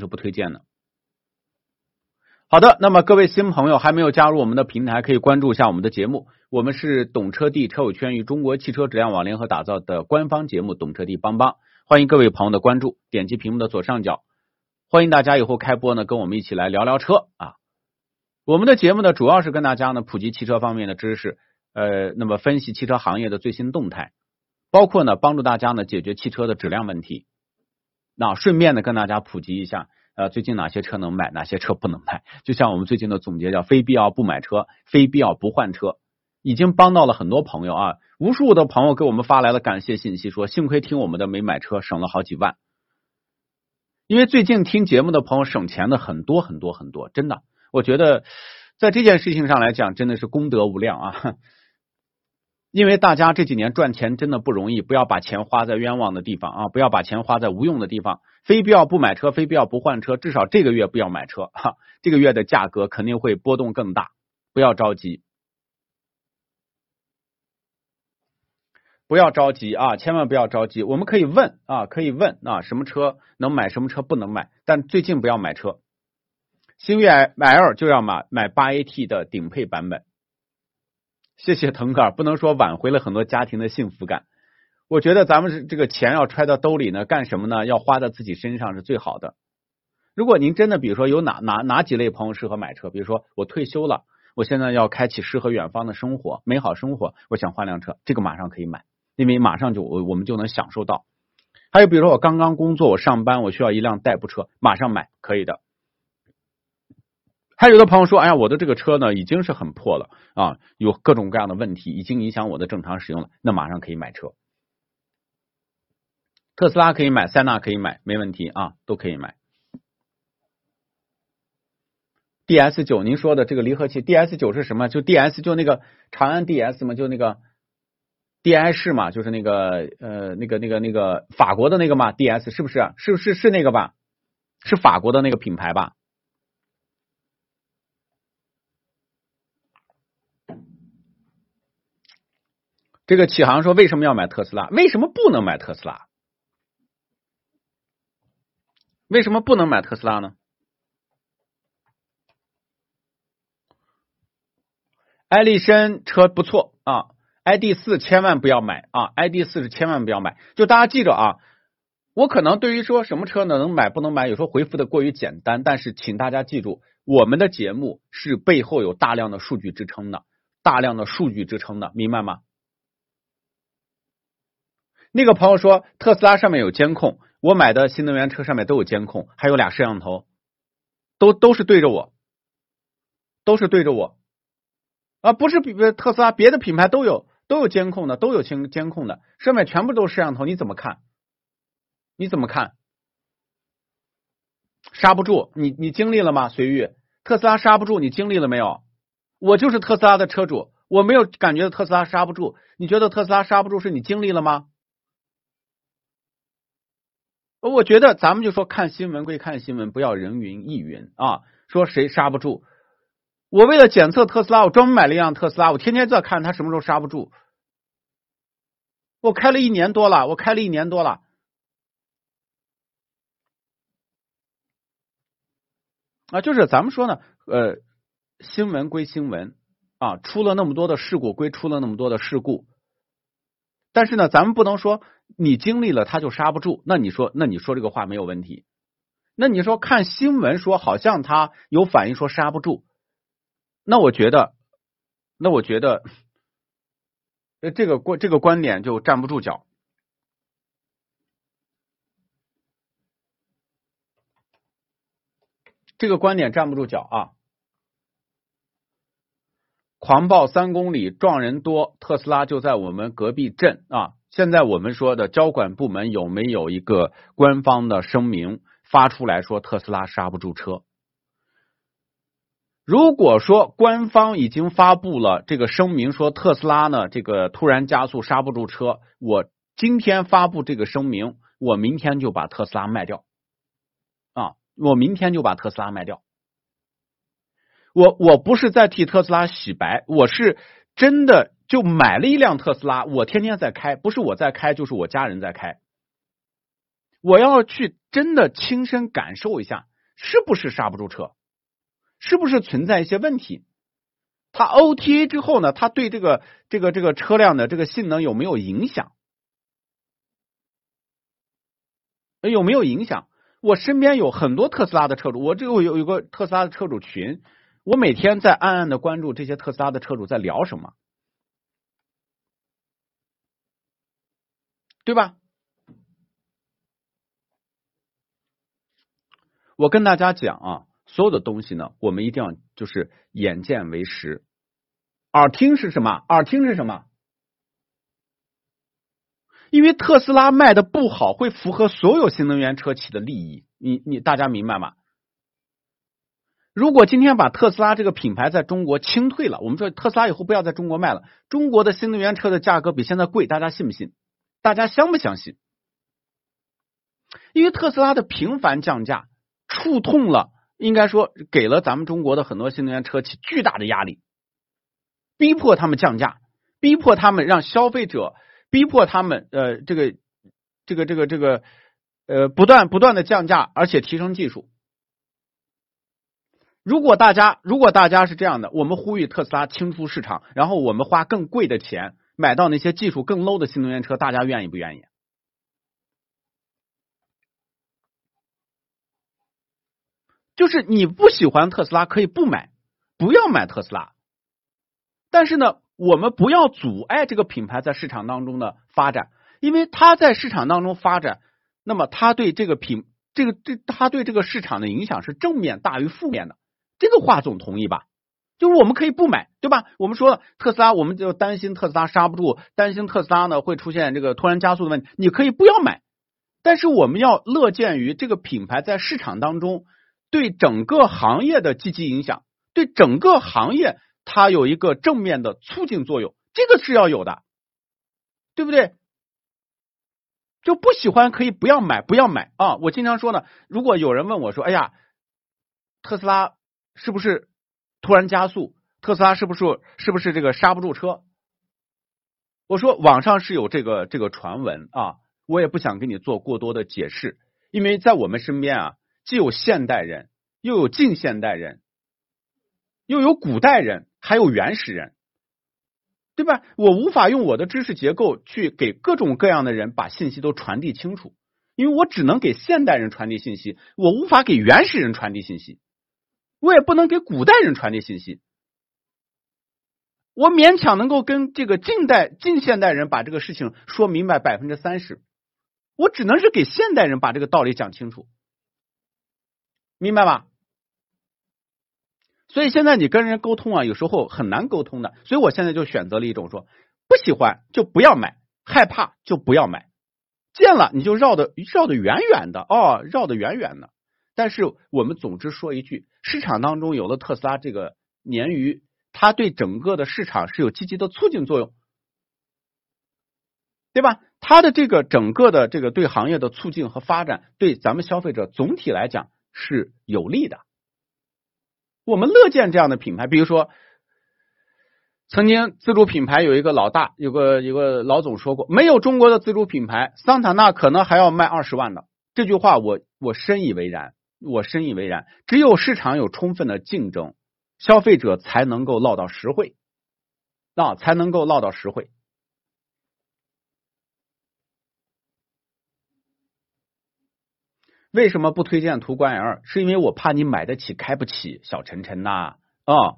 好的，那么各位新朋友还没有加入我们的平台，可以关注一下我们的节目。我们是懂车帝车友圈与中国汽车质量网联合打造的官方节目《懂车帝帮帮》，欢迎各位朋友的关注，点击屏幕的左上角，欢迎大家以后开播呢跟我们一起来聊聊车啊。我们的节目呢主要是跟大家呢普及汽车方面的知识，那么分析汽车行业的最新动态，包括呢帮助大家呢解决汽车的质量问题。那顺便呢跟大家普及一下最近哪些车能买，哪些车不能买，就像我们最近的总结叫非必要不买车，非必要不换车，已经帮到了很多朋友啊，无数的朋友给我们发来了感谢信息，说幸亏听我们的没买车，省了好几万。因为最近听节目的朋友省钱的很多，真的，我觉得在这件事情上来讲真的是功德无量啊。因为大家这几年赚钱真的不容易，不要把钱花在冤枉的地方啊，不要把钱花在无用的地方。非必要不买车，非必要不换车，至少这个月不要买车哈，这个月的价格肯定会波动更大，不要着急，啊，千万不要着急。我们可以问啊，什么车能买，什么车不能买，但最近不要买车。星越 L 就要买 8AT 的顶配版本。谢谢腾格尔，不能说挽回了很多家庭的幸福感， 我觉得咱们是这个钱要揣到兜里呢，干什么呢？要花在自己身上是最好的。如果您真的比如说有哪几类朋友适合买车，比如说我退休了，我现在要开启诗和远方的生活，美好生活，我想换辆车，这个马上可以买，因为马上我们就能享受到。还有比如说我刚刚工作，我上班，我需要一辆代步车，马上买，可以的。还有的朋友说，哎呀，我的这个车呢已经是很破了啊，有各种各样的问题，已经影响我的正常使用了，那马上可以买车。特斯拉可以买，塞纳可以买，没问题啊，都可以买。DS9， 您说的这个离合器 DS9 是什么？就 DS 就那个长安 DS 嘛，就那个 DI 式嘛，就是那个那个法国的那个嘛 DS 是不是？是那个吧？是法国的那个品牌吧？这个启航说为什么要买特斯拉？为什么不能买特斯拉？为什么不能买特斯拉呢？艾力绅车不错啊 ，ID.4 千万不要买啊 ，ID.4 是千万不要买。就大家记着啊，我可能对于说什么车呢能买不能买，有时候回复的过于简单，但是请大家记住，我们的节目是背后有大量的数据支撑的，明白吗？那个朋友说特斯拉上面有监控，我买的新能源车上面都有监控，还有俩摄像头，都是对着我，啊，不是特斯拉，别的品牌都有监控的，都有监控的，上面全部都是摄像头，你怎么看？刹不住，你经历了吗？随遇，特斯拉刹不住，你经历了没有？我就是特斯拉的车主，我没有感觉特斯拉刹不住，你觉得特斯拉刹不住是你经历了吗？我觉得咱们就说看新闻归看新闻，不要人云亦云啊，说谁刹不住。我为了检测特斯拉，我专门买了一辆特斯拉，我天天在看它什么时候刹不住。我开了1年多了，啊，就是咱们说呢，新闻归新闻啊，出了那么多的事故归出了那么多的事故，但是呢，咱们不能说你经历了它就刹不住，那你说这个话没有问题。那你说看新闻说好像它有反应说刹不住，那我觉得这个观点就站不住脚。这个观点站不住脚啊！狂暴3公里撞人多，特斯拉就在我们隔壁镇啊！现在我们说的交管部门有没有一个官方的声明发出来说特斯拉刹不住车？如果说官方已经发布了这个声明说特斯拉呢这个突然加速刹不住车，我今天发布这个声明，我明天就把特斯拉卖掉啊！我不是在替特斯拉洗白，我是真的就买了一辆特斯拉，我天天在开，不是我在开就是我家人在开，我要去真的亲身感受一下是不是刹不住车，是不是存在一些问题。它 OTA 之后呢，它对这个车辆的这个性能有没有影响？我身边有很多特斯拉的车主，我这有个特斯拉的车主群，我每天在暗暗的关注这些特斯拉的车主在聊什么，对吧？我跟大家讲啊，所有的东西呢，我们一定要就是眼见为实。耳听是什么？因为特斯拉卖的不好，会符合所有新能源车企的利益，你大家明白吗？如果今天把特斯拉这个品牌在中国清退了，我们说特斯拉以后不要在中国卖了，中国的新能源车的价格比现在贵，大家信不信？大家相不相信？因为特斯拉的频繁降价，触痛了，应该说给了咱们中国的很多新能源车企巨大的压力，逼迫他们降价，逼迫他们让消费者，逼迫他们不断的降价，而且提升技术。如果大家是这样的，我们呼吁特斯拉清出市场，然后我们花更贵的钱买到那些技术更 low 的新能源车，大家愿意不愿意？就是你不喜欢特斯拉可以不买，不要买特斯拉。但是呢，我们不要阻碍这个品牌在市场当中的发展，因为它在市场当中发展，那么它对这个它对这个市场的影响是正面大于负面的。这个话总同意吧？就是我们可以不买，对吧？我们说特斯拉，我们就担心特斯拉刹不住，担心特斯拉呢会出现这个突然加速的问题，你可以不要买，但是我们要乐见于这个品牌在市场当中对整个行业的积极影响，对整个行业它有一个正面的促进作用，这个是要有的，对不对？就不喜欢可以不要买，不要买啊！我经常说呢，如果有人问我说，哎呀，特斯拉是不是突然加速？特斯拉是不是这个刹不住车？我说网上是有这个传闻啊，我也不想跟你做过多的解释，因为在我们身边啊，既有现代人，又有近现代人，又有古代人，还有原始人，对吧？我无法用我的知识结构去给各种各样的人把信息都传递清楚，因为我只能给现代人传递信息，我无法给原始人传递信息，我也不能给古代人传递信息，我勉强能够跟这个近现代人把这个事情说明白30%，我只能是给现代人把这个道理讲清楚，明白吧？所以现在你跟人沟通啊，有时候很难沟通的，所以我现在就选择了一种说，不喜欢就不要买，害怕就不要买，见了你就绕得远远的哦，绕得远远的。但是我们总之说一句，市场当中有了特斯拉这个鲶鱼，它对整个的市场是有积极的促进作用，对吧？它的这个整个的这个对行业的促进和发展，对咱们消费者总体来讲是有利的。我们乐见这样的品牌，比如说曾经自主品牌有一个老大，有个老总说过，没有中国的自主品牌，桑塔纳可能还要卖20万的。这句话我深以为然，只有市场有充分的竞争，消费者才能够落到实惠，才能够落到实惠。为什么不推荐途观 L？ 是因为我怕你买得起开不起，小陈陈呐啊。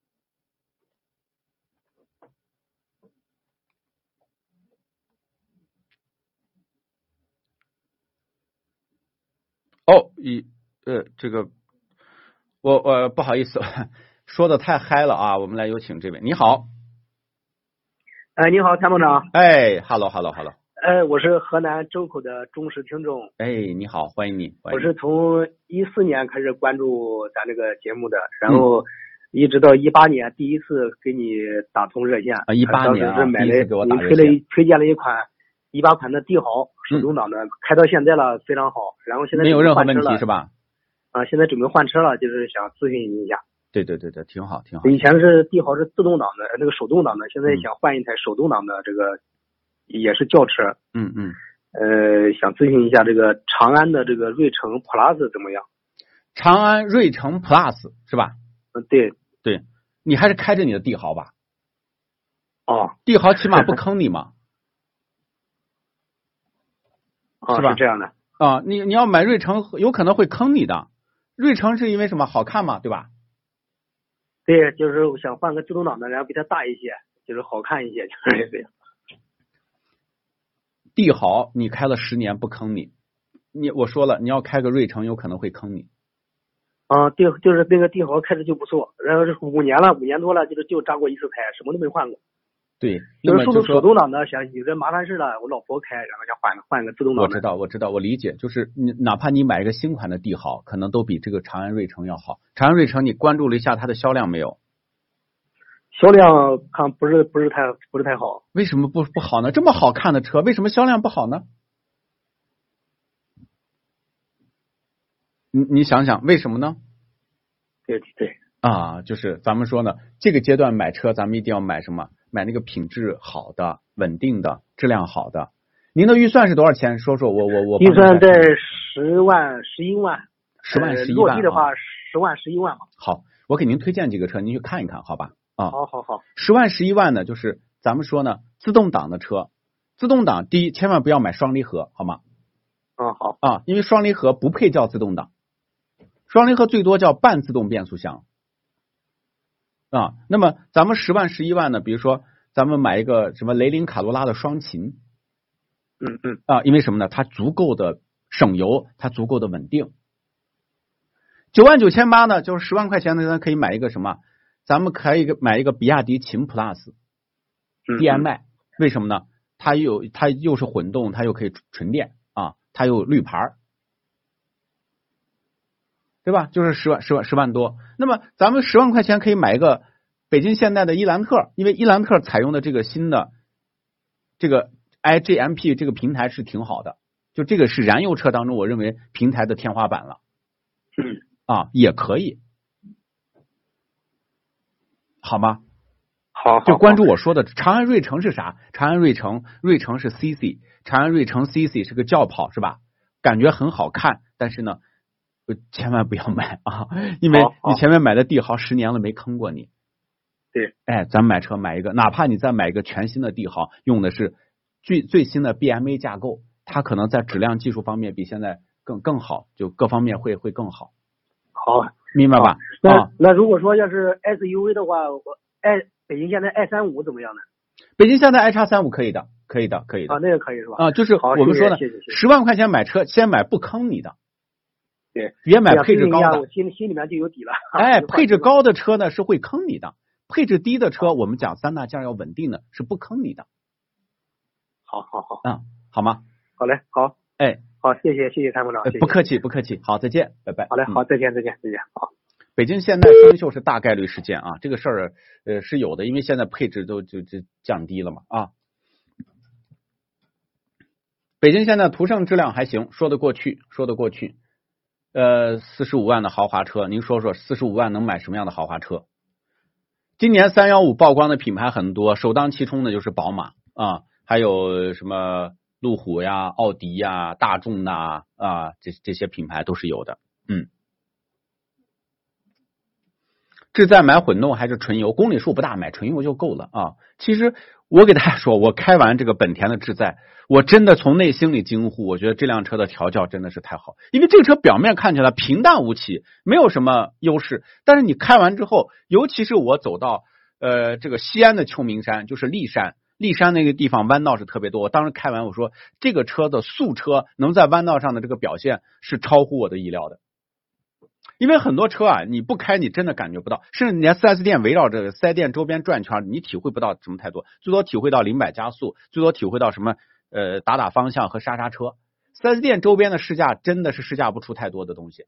这个我不好意思，说的太嗨了啊！我们来有请这位，你好。 你好，参谋长。 hello。 我是河南周口的忠实听众。 你好，欢迎你。 我是从14年开始关注咱这个节目的，然后一直到18年第一次给你打通热线。 18年是买了，你推荐了一款18款的帝豪手动挡的，开到现在了，非常好。然后现在没有任何问题是吧？ 现在准备换车了，就是想咨询你一下。 对，挺好。 以前是帝豪是自动挡的，那个手动挡的，现在想换一台手动挡的，这个也是轿车。想咨询一下这个长安的这个锐城 Plus 怎么样？ 长安锐城 Plus 是吧？ 对， 你还是开着你的帝豪吧。帝豪起码不坑你嘛。是吧？ 是这样的。 你要买锐城有可能会坑你的。锐城是因为什么？好看嘛，对吧？ 对，就是想换个自动挡的，然后比它大一些，就是好看一些，就是这样。 帝豪你开了10年不坑你，我说了，你要开个锐城有可能会坑你。 就是那个帝豪开着就不错，然后是5年多了，就扎过一次胎，什么都没换过。 对， 就是手动挡的，想有这麻烦事了，我老婆开，然后想换个自动挡的。 我知道，我理解，就是哪怕你买一个新款的帝豪，可能都比这个长安锐城要好。长安锐城你关注了一下它的销量没有？ 销量看不是太好。 为什么不好呢？这么好看的车，为什么销量不好呢？你想想为什么呢？ 对。 就是咱们说呢，这个阶段买车，咱们一定要买什么？买那个品质好的、稳定的、质量好的。您的预算是多少钱？说我预算在10万、11万。 10万、11万。 落地的话10万、11万嘛。 好，我给您推荐几个车，您去看一看，好吧？ 好。 10万、11万呢，就是咱们说呢，自动挡的车，自动挡第一千万不要买双离合，好吗？ 好啊，因为双离合不配叫自动挡，双离合最多叫半自动变速箱啊。那么咱们10万11万呢，比如说咱们买一个什么雷凌卡罗拉的双擎，啊，因为什么呢？它足够的省油，它足够的稳定。9万9800呢，就是10万块钱呢，咱可以买一个什么？咱们可以买一个比亚迪秦 Plus DMi，为什么呢？它又是混动，它又可以纯电啊，它又绿牌，对吧？就是10万多。那么咱们10万块钱可以买一个北京现代的伊兰特，因为伊兰特采用的这个新的这个 iGMP 这个平台是挺好的，就这个是燃油车当中我认为平台的天花板了。啊，也可以，好吗？ 好， 就关注我说的长安睿城是啥？长安睿城是 CC， 长安睿城 CC 是个轿跑是吧？感觉很好看，但是呢，千万不要买啊，因为你前面买的帝豪10年了没坑过你。 对， 哎，咱买车买一个，哪怕你再买一个全新的帝豪，用的是最新的 BMA 架构，它可能在质量技术方面比现在更好，就各方面会更好。 好， 明白吧？ 那如果说要是 SUV 的话，北京现代 i35怎么样呢？ 北京现代 iX35可以的。 啊，那个可以是吧？ 啊，就是我们说的10万块钱买车，先买不坑你的。 对， 别买配置高的， 我心里面就有底了。 哎，配置高的车呢是会坑你的，配置低的车我们讲3大件要稳定的，是不坑你的。 好， 好吗？ 好嘞，好， 哎。 好，谢谢参谋长， 不客气，好，再见，拜拜。 好嘞，好，再见，好。 北京现代双秀是大概率事件啊，这个事儿是有的，因为现在配置都就降低了嘛啊。北京现在途胜质量还行，说得过去。45万的豪华车，您说说45万能买什么样的豪华车？今年315曝光的品牌很多，首当其冲的就是宝马啊，还有什么路虎呀、奥迪呀、大众呐啊，这些品牌都是有的。志在买混动还是纯油？公里数不大，买纯油就够了啊。其实我给大家说，我开完这个本田的志在，我真的从内心里惊呼，我觉得这辆车的调教真的是太好。因为这个车表面看起来平淡无奇，没有什么优势，但是你开完之后，尤其是我走到这个西安的秋名山，就是骊山那个地方弯道是特别多。我当时开完我说，这个车的速车能在弯道上的这个表现是超乎我的意料的。因为很多车啊，你不开你真的感觉不到，甚至你连 4S 店围绕着 4S 店周边转圈，你体会不到什么太多，最多体会到0-100加速，最多体会到什么打方向和刹车。4S 店周边的试驾真的是试驾不出太多的东西。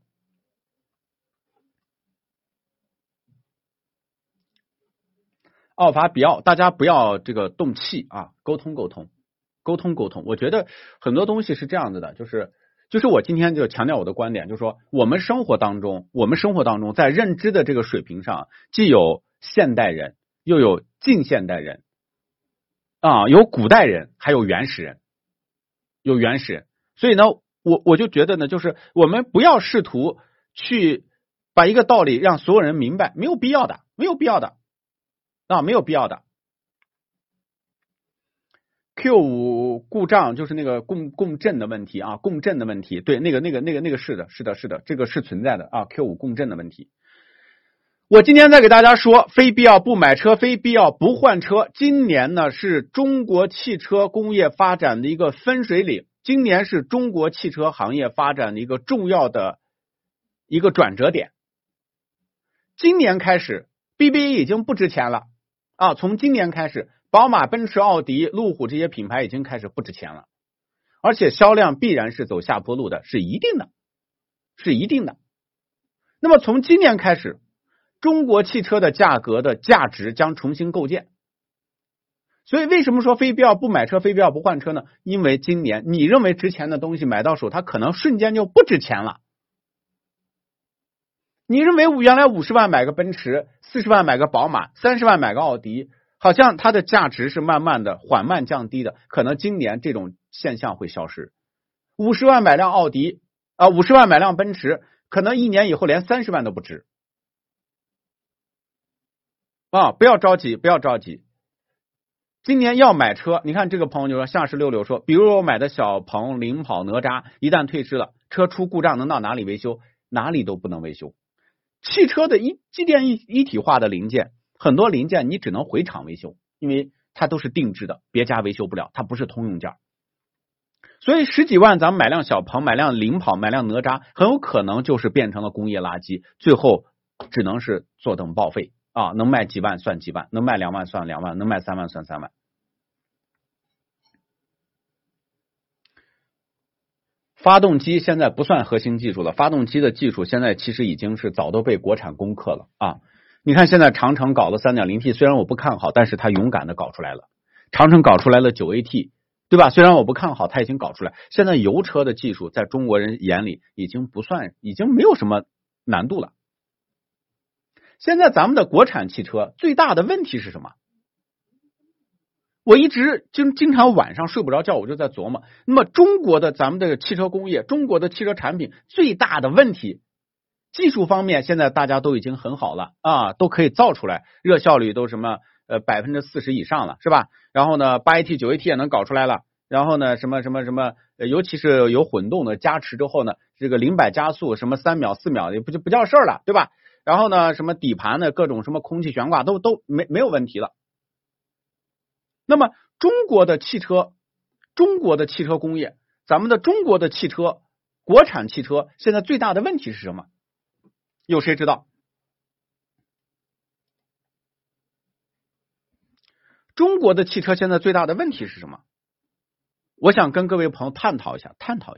奥法比奥，大家不要这个动气啊，沟通。我觉得很多东西是这样子的，就是我今天就强调我的观点，就是说我们生活当中在认知的这个水平上，既有现代人，又有近现代人啊，有古代人，还有原始人。所以呢，我就觉得呢，就是我们不要试图去把一个道理让所有人明白，没有必要的。Q5 故障就是那个共振的问题啊，对，那个是的，这个是存在的啊 ，Q5 共振的问题。我今天再给大家说，非必要不买车，非必要不换车。今年呢是中国汽车工业发展的一个分水岭，今年是中国汽车行业发展的一个重要的一个转折点。今年开始 BBA 已经不值钱了啊，从今年开始宝马、奔驰、奥迪、路虎这些品牌已经开始不值钱了，而且销量必然是走下坡路的，是一定的。那么从今年开始，中国汽车的价格的价值将重新构建。所以为什么说非必要不买车，非必要不换车呢？因为今年你认为值钱的东西买到手，它可能瞬间就不值钱了。你认为原来50万买个奔驰，40万买个宝马，30万买个奥迪，好像它的价值是慢慢的缓慢降低的，可能今年这种现象会消失。50万买辆奥迪啊，50万买辆奔驰，可能1年以后连30万都不值啊！不要着急。 今年要买车，你看这个朋友就说夏时六六说，比如我买的小鹏、领跑、哪吒，一旦退市了，车出故障能到哪里维修？哪里都不能维修。汽车的机电一体化的零件，很多零件你只能回厂维修，因为它都是定制的，别家维修不了，它不是通用件。所以10几万咱们买辆小鹏、买辆领跑、买辆哪吒，很有可能就是变成了工业垃圾，最后只能是坐等报废啊！能卖几万算几万，能卖2万算2万，能卖3万算3万。发动机现在不算核心技术了，发动机的技术现在其实已经是早都被国产攻克了啊！你看现在长城搞了 3.0T， 虽然我不看好，但是它勇敢的搞出来了。长城搞出来了 9AT， 对吧？虽然我不看好，它已经搞出来。现在油车的技术在中国人眼里已经没有什么难度了。现在咱们的国产汽车最大的问题是什么？我一直经常晚上睡不着觉，我就在琢磨，那么中国的咱们的汽车工业，中国的汽车产品最大的问题，技术方面现在大家都已经很好了啊，都可以造出来，热效率都什么40%以上了，是吧？然后呢 8AT 9AT 也能搞出来了，然后呢什么尤其是有混动的加持之后呢，这个0-100加速什么3秒4秒也不叫事儿了，对吧？然后呢什么底盘的各种什么空气悬挂都没有问题了。那么中国的汽车工业，咱们的中国的汽车，国产汽车现在最大的问题是什么？有谁知道？中国的汽车现在最大的问题是什么？我想跟各位朋友探讨一下。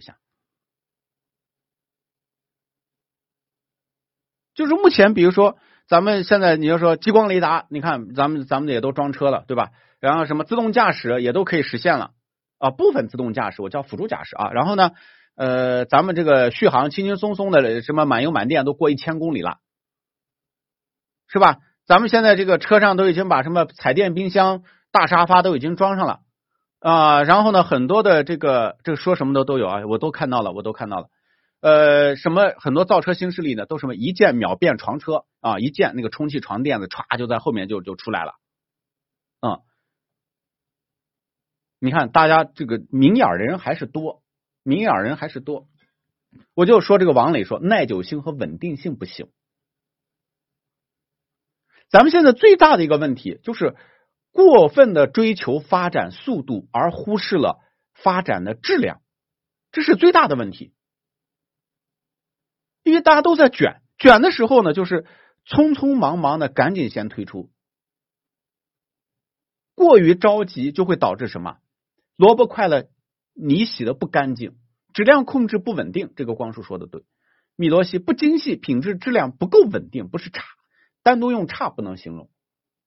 就是目前比如说咱们现在你要说激光雷达，你看咱们也都装车了，对吧？然后什么自动驾驶也都可以实现了啊，部分自动驾驶我叫辅助驾驶啊。然后呢咱们这个续航轻轻松松的，什么满油满电都过1000公里了，是吧？咱们现在这个车上都已经把什么彩电冰箱、大沙发都已经装上了啊。然后呢很多的这个说什么的都有啊，我都看到了。什么很多造车新势力呢都什么一键秒变床车啊，一键那个充气床垫子歘就在后面就出来了。你看大家这个明眼人还是多。我就说这个王磊说耐久性和稳定性不行。咱们现在最大的一个问题就是过分的追求发展速度，而忽视了发展的质量，这是最大的问题。因为大家都在卷的时候呢，就是匆匆忙忙的赶紧先推出，过于着急就会导致什么？萝卜快了泥洗的不干净，质量控制不稳定，这个光叔说的对。米罗西不精细，品质质量不够稳定，不是差，单独用差不能形容。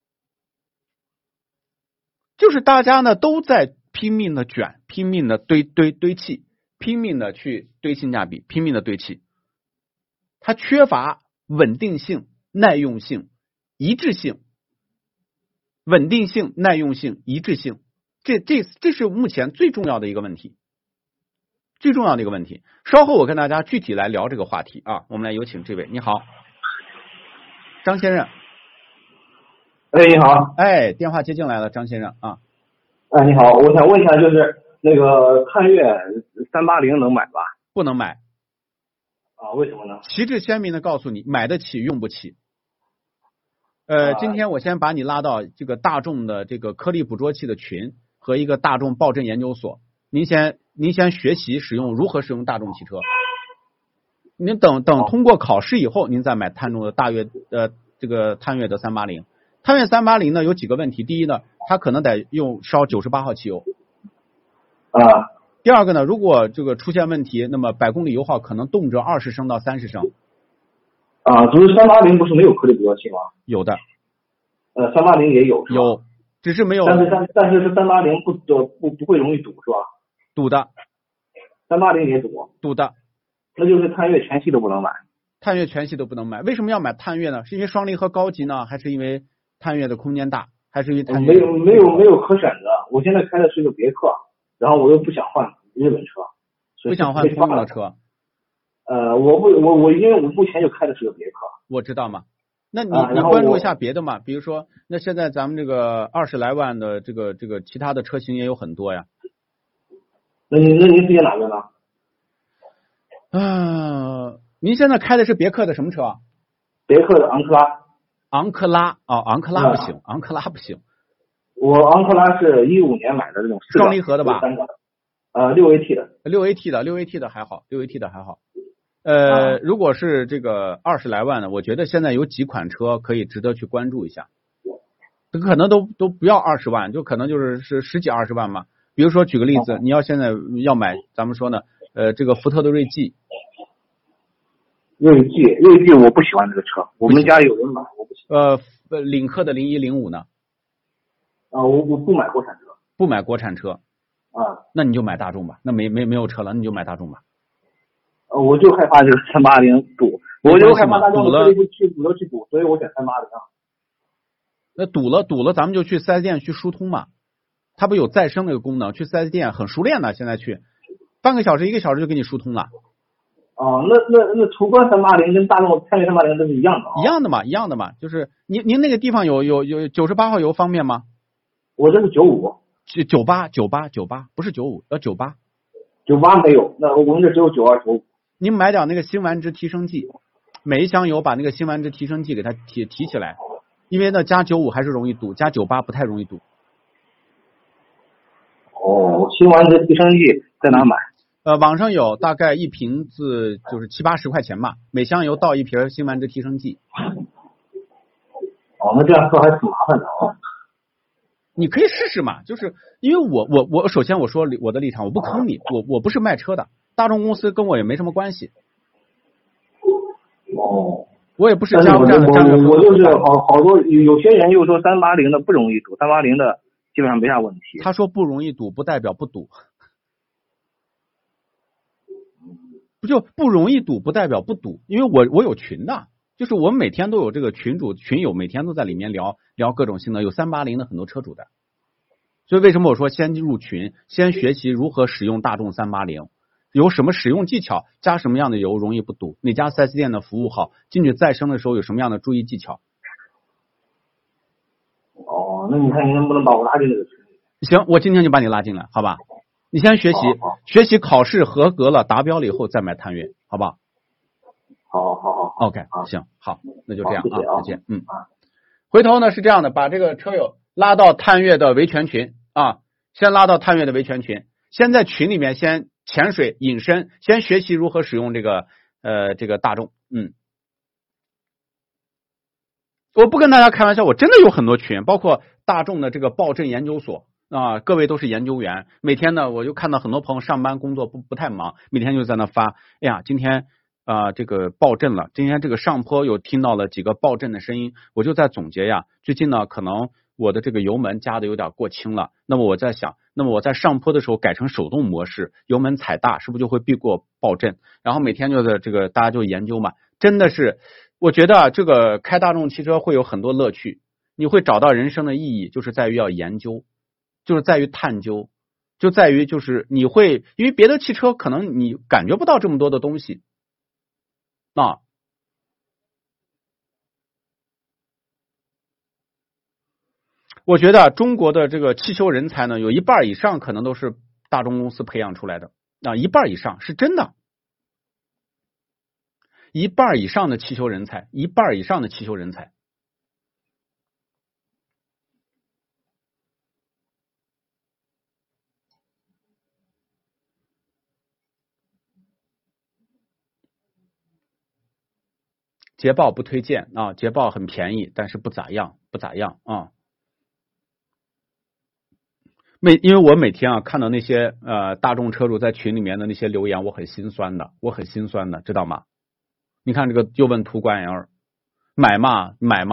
就是大家呢都在拼命的卷，拼命的堆砌，拼命的去堆性价比，拼命的堆砌。它缺乏稳定性、耐用性、一致性。稳定性、耐用性、一致性，这是目前最重要的一个问题。稍后我跟大家具体来聊这个话题啊。我们来有请这位，你好，张先生。 哎，你好。 哎，电话接进来了，张先生啊。 哎，你好，我想问一下，就是那个探岳380能买吧？ 不能买。 啊，为什么呢？ 旗帜鲜明的告诉你，买得起用不起。今天我先把你拉到这个大众的这个颗粒捕捉器的群和一个大众暴震研究所，您先学习如何使用大众汽车。您等通过考试以后，您再买探众的这个探岳的380。探岳380呢有几个问题，第一呢，它可能得烧98号汽油。 啊。 第二个呢，如果这个出现问题，那么百公里油耗可能动辄20升到30升。 啊，就是380不是没有颗粒捕捉器吗？ 有的。 380也有。 有，只是没有。 但是380不会容易堵是吧？ 堵的。 380也堵。 堵的。 那就是探岳全系都不能买。 探岳全系都不能买，为什么要买探岳呢？是因为双离合高级呢，还是因为探岳的空间大，还是因为探岳？ 没有可选的。我现在开的是个别克，然后我又不想换日本车， 不想换通用的车。 我因为我目前就开的是个别克。 我知道嘛。 那你关注一下别的嘛？比如说，那现在咱们这个20来万的这个其他的车型也有很多呀。 那您推荐哪个呢？ 您现在开的是别克的什么车？ 别克的昂克拉。 昂克拉昂克拉不行，昂克拉不行。 我昂克拉是15年买的这种双离合的吧 ？6AT 的。 6AT 的还好，6AT 的还好。如果是这个20来万的，我觉得现在有几款车可以值得去关注一下。这可能都不要20万，就可能就是10几20万嘛。比如说举个例子，你要现在要买，咱们说呢，这个福特的锐际。 锐际我不喜欢这个车，我们家有人买，我不喜欢。 领克的0105呢？ 我不买国产车。 不买国产车。那你就买大众吧。那没有车了，你就买大众吧。 我就害怕这个380堵，我就害怕大众去堵，所以我选380啊。 那堵了，咱们就去4S店去疏通嘛。它不有再生那个功能，去4S店很熟练的，现在去半个小时1个小时就给你疏通了。 那途观380跟大众探岳380都是一样的。 一样的嘛，就是您那个地方有98号油方便吗？ 我这是 98，不是95，要98。 98没有，那我们这只有92、95。 您买点那个辛烷值提升剂，每一箱油把那个辛烷值提升剂给它提起来，因为呢加95还是容易堵，加98不太容易堵。 辛烷值提升剂在哪买？ 网上有，大概一瓶子就是70、80块钱吧，每箱油倒一瓶辛烷值提升剂。 那这样说还挺麻烦的你可以试试嘛，就是因为我首先我说我的立场，我不坑你，我不是卖车的，大众公司跟我也没什么关系。我也不是加油站的战略合作。 我就是好多有些人又说380的不容易堵，380的基本上没啥问题。 他说不容易堵，不代表不堵。不就不容易堵，不代表不堵，因为我有群的，就是我们每天都有这个群主群友，每天都在里面聊各种性能，有380的很多车主的。所以为什么我说先入群，先学习如何使用大众380，有什么使用技巧，加什么样的油容易不堵，哪家 4S 店的服务好，进去再生的时候有什么样的注意技巧。 那你看你能不能把我拉进这个群里？ 行，我今天就把你拉进来，好吧？你先学习考试合格了，达标了以后再买探岳，好不好？ 好 OK， 行，好，那就这样再见。回头呢是这样的，把这个车友拉到探岳的维权群先拉到探岳的维权群，先在群里面先潜水隐身，先学习如何使用这个大众。我不跟大家开玩笑，我真的有很多群，包括大众的这个报震研究所。各位都是研究员，每天呢我就看到很多朋友上班工作不太忙，每天就在那发，哎呀，今天这个爆震了，今天这个上坡又听到了几个爆震的声音，我就在总结呀，最近呢可能我的这个油门加的有点过轻了，那么我在想，那么我在上坡的时候改成手动模式，油门踩大是不是就会避过爆震？然后每天就在这个大家就研究嘛，真的是我觉得这个开大众汽车会有很多乐趣，你会找到人生的意义，就是在于要研究，就是在于探究，就在于就是你会，因为别的汽车可能你感觉不到这么多的东西我觉得中国的这个汽修人才呢，有一半以上可能都是大众公司培养出来的一半以上是真的，一半以上的汽修人才，一半以上的汽修人才。捷豹不推荐捷豹很便宜，但是不咋样因为我每天看到那些大众车主在群里面的那些留言，我很心酸的，知道吗？你看这个又问途观 L 买嘛，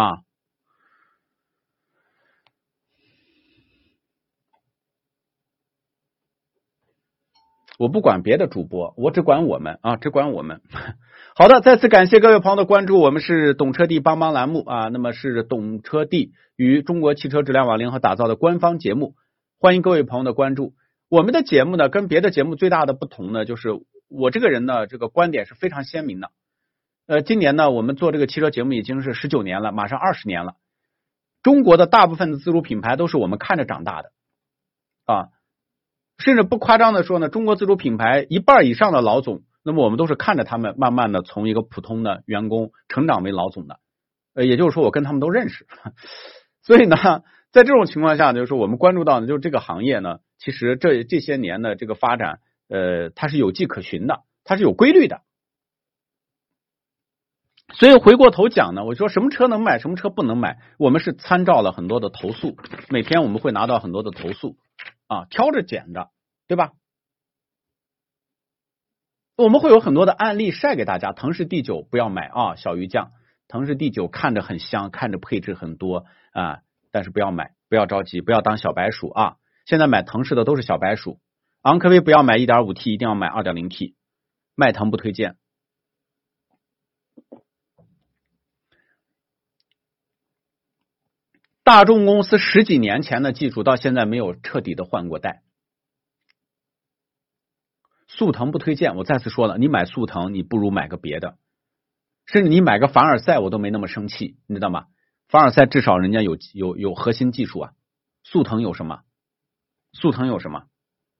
我不管别的主播，我只管我们好的，再次感谢各位朋友的关注，我们是懂车帝帮帮栏目那么是懂车帝与中国汽车质量网联合打造的官方节目，欢迎各位朋友的关注。我们的节目呢，跟别的节目最大的不同呢，就是我这个人呢，这个观点是非常鲜明的。 今年呢，我们做这个汽车节目已经是19年了，马上20年了。中国的大部分的自主品牌都是我们看着长大的啊，甚至不夸张的说呢，中国自主品牌1半以上的老总，那么我们都是看着他们慢慢的从一个普通的员工成长为老总的，也就是说我跟他们都认识。所以呢，在这种情况下，就是我们关注到的就是这个行业呢，其实这些年的这个发展，它是有迹可循的，它是有规律的。所以回过头讲呢，我说什么车能买，什么车不能买，我们是参照了很多的投诉，每天我们会拿到很多的投诉啊，挑着拣着，对吧？我们会有很多的案例晒给大家。腾势 D9 不要买啊，小鱼酱，腾势 D9 看着很香，看着配置很多啊，但是不要买，不要着急，不要当小白鼠啊。现在买腾势的都是小白鼠。昂科威不要买 1.5T， 一定要买 2.0T， 迈腾不推荐。大众公司10几年前的技术到现在没有彻底的换过代。速腾不推荐，我再次说了，你买速腾你不如买个别的，甚至你买个凡尔赛我都没那么生气，你知道吗？凡尔赛至少人家有核心技术啊，速腾有什么？速腾有什么？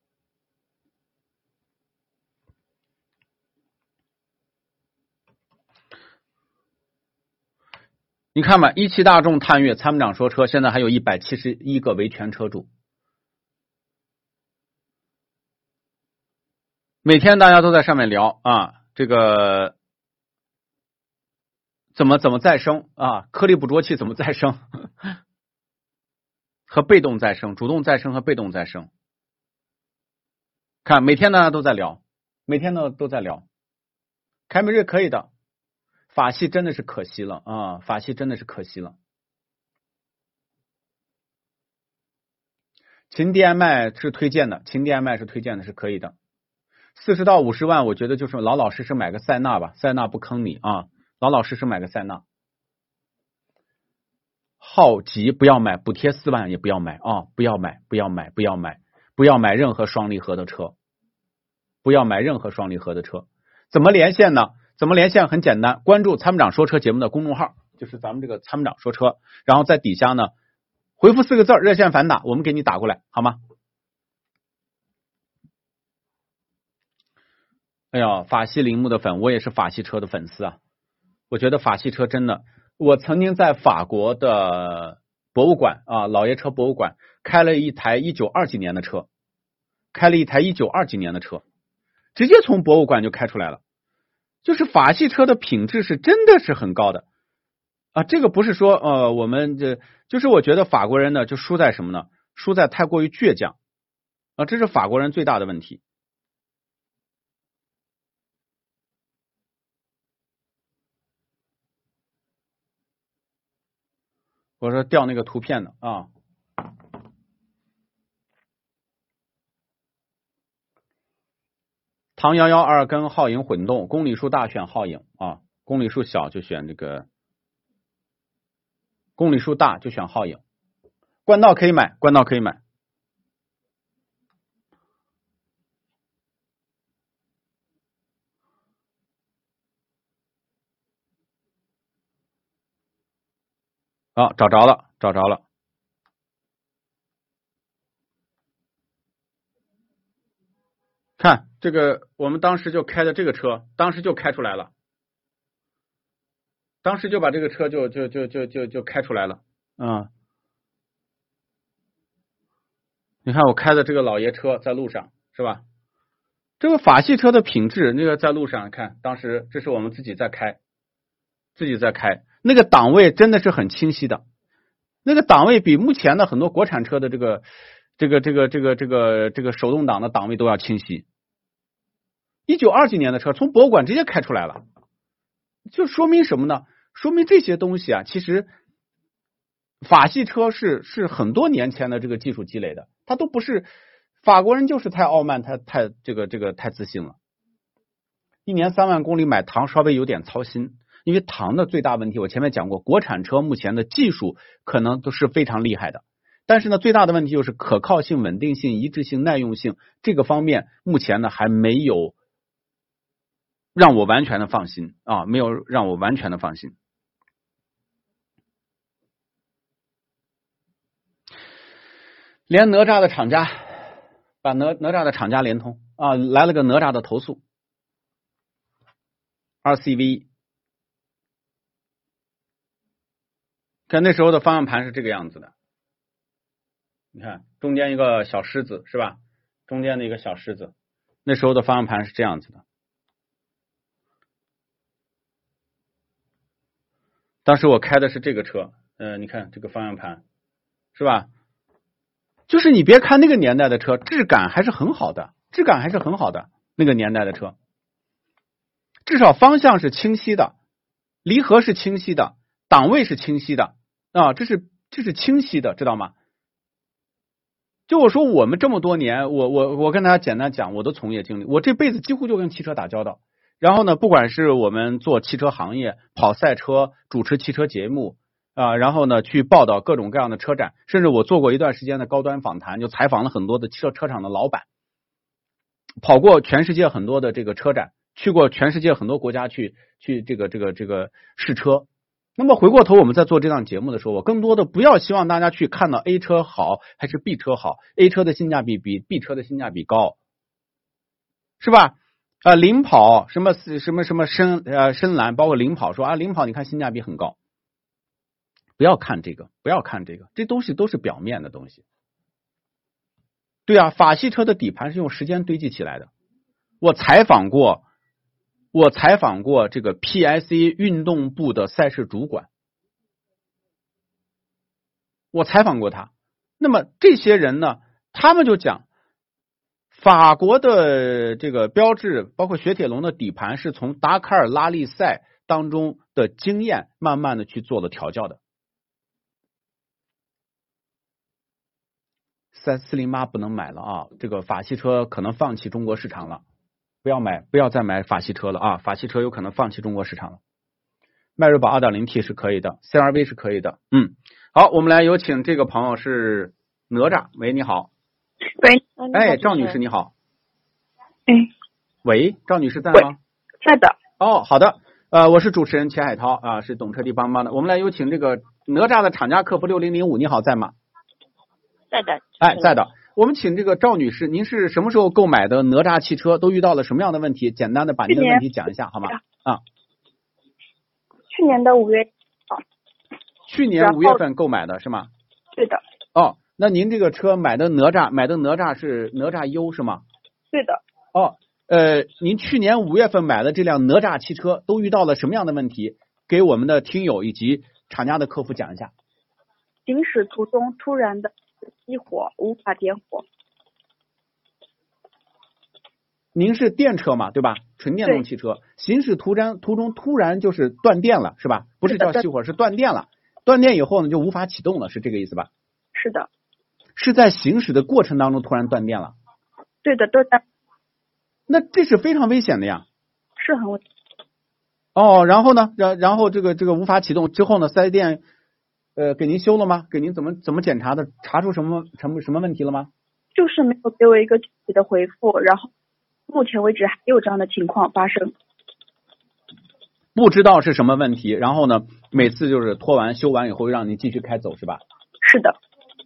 你看吧，17大众探岳参谋长说车现在还有171个维权车主，每天大家都在上面聊啊，这个怎么再生啊，颗粒捕捉器怎么再生和被动再生，主动再生和被动再生，看每天大家都在聊，每天都在聊。凯美瑞可以的，法系真的是可惜了啊！法系真的是可惜了。秦 DMI 是推荐的，秦 DMI 是推荐的，是可以的。40到50万，我觉得就是老实买个塞纳吧，塞纳不坑你啊，老实买个塞纳。浩吉不要买，补贴4万也不要买啊，不要买，不要买，不要买，不要买任何双离合的车，不要买任何双离合的车。怎么连线呢？怎么连线？很简单，关注参谋长说车节目的公众号，就是咱们这个参谋长说车，然后在底下呢回复4个字热线反打，我们给你打过来，好吗？哎呀，法系铃木的粉，我也是法系车的粉丝啊。我觉得法系车真的，我曾经在法国的博物馆啊，老爷车博物馆开了一台1920几年的车，直接从博物馆就开出来了。就是法系车的品质是真的是很高的啊，这个不是说我们就是我觉得法国人呢就输在什么呢？输在太过于倔强啊，这是法国人最大的问题。我说调那个图片的啊。唐112跟皓影混动，公里数大选皓影啊，公里数小就选这个，公里数大就选皓影。冠道可以买，冠道可以买。啊，找着了。看这个，我们当时就开的这个车，当时就开出来了，当时就把这个车就开出来了啊！你看我开的这个老爷车在路上是吧？这个法系车的品质，那个在路上看，当时这是我们自己在开，那个档位真的是很清晰的，那个档位比目前的很多国产车的这个手动挡的档位都要清晰。1920几年的车从博物馆直接开出来了，就说明什么呢？说明这些东西啊，其实法系车是很多年前的这个技术积累的，它都不是法国人就是太傲慢，太太自信了。1年3万公里买唐稍微有点操心，因为唐的最大问题我前面讲过，国产车目前的技术可能都是非常厉害的。但是呢，最大的问题就是可靠性、稳定性、一致性、耐用性这个方面，目前呢还没有让我完全的放心啊，没有让我完全的放心。连哪吒的厂家把哪吒的厂家联通啊，来了个哪吒的投诉 ，RCV。看那时候的方向盘是这个样子的，你看中间一个小狮子是吧？中间的一个小狮子，那时候的方向盘是这样子的。当时我开的是这个车，你看这个方向盘是吧？就是你别看那个年代的车，质感还是很好的，质感还是很好的。那个年代的车，至少方向是清晰的，离合是清晰的，档位是清晰的啊，这是清晰的，知道吗？就我说我们这么多年，我跟大家简单讲我的从业经历，我这辈子几乎就跟汽车打交道。然后呢，不管是我们做汽车行业、跑赛车、主持汽车节目啊，然后呢去报道各种各样的车展，甚至我做过一段时间的高端访谈，就采访了很多的汽车车厂的老板，跑过全世界很多的这个车展，去过全世界很多国家去这个试车。那么回过头我们在做这档节目的时候，我更多的不要希望大家去看到 A 车好还是 B 车好， A 车的性价比比 B 车的性价比高，是吧？领跑什么深蓝，包括领跑说领跑你看性价比很高，不要看这个，这东西都是表面的东西。对啊，法系车的底盘是用时间堆积起来的。我采访过这个 PSA 运动部的赛事主管，我采访过他。那么这些人呢，他们就讲法国的这个标致，包括雪铁龙的底盘是从达喀尔拉力赛当中的经验慢慢的去做了调教的。408不能买了啊，这个法系车可能放弃中国市场了，不要再买法系车了啊，法系车有可能放弃中国市场了。迈锐宝 2.0T 是可以的， CR-V 是可以的。好，我们来有请这个朋友是哪吒。喂，你好。 喂， 赵女士你好。喂，赵女士在吗？ 在的。 好的，我是主持人钱海涛啊，是懂车帝帮帮的。我们来有请这个哪吒的厂家客服6005，你好，在吗？ 在的。 在的。我们请这个赵女士，您是什么时候购买的哪吒汽车？都遇到了什么样的问题？简单的把您的问题讲一下好吗？ 去年的5月。 去年5月份购买的是吗？ 对的。 那您这个车买的哪吒是哪吒 U 是吗？ 对的。 您去年5月份买的这辆哪吒汽车都遇到了什么样的问题？给我们的听友以及厂家的客服讲一下。 行驶途中突然的熄火，无法点火。 您是电车嘛，对吧？纯电动汽车，行驶途中突然就是断电了，是吧？不是叫熄火，是断电了。断电以后呢，就无法启动了，是这个意思吧？ 是的。 是在行驶的过程当中突然断电了？ 对的，都在。 那这是非常危险的呀。 是很危险。 然后呢？然后这个无法启动之后呢？4S店给您修了吗？给您怎么检查的？查出什么问题了吗？ 就是没有给我一个具体的回复，然后目前为止还有这样的情况发生。 不知道是什么问题，然后呢，每次就是修完以后让您继续开走是吧？ 是的。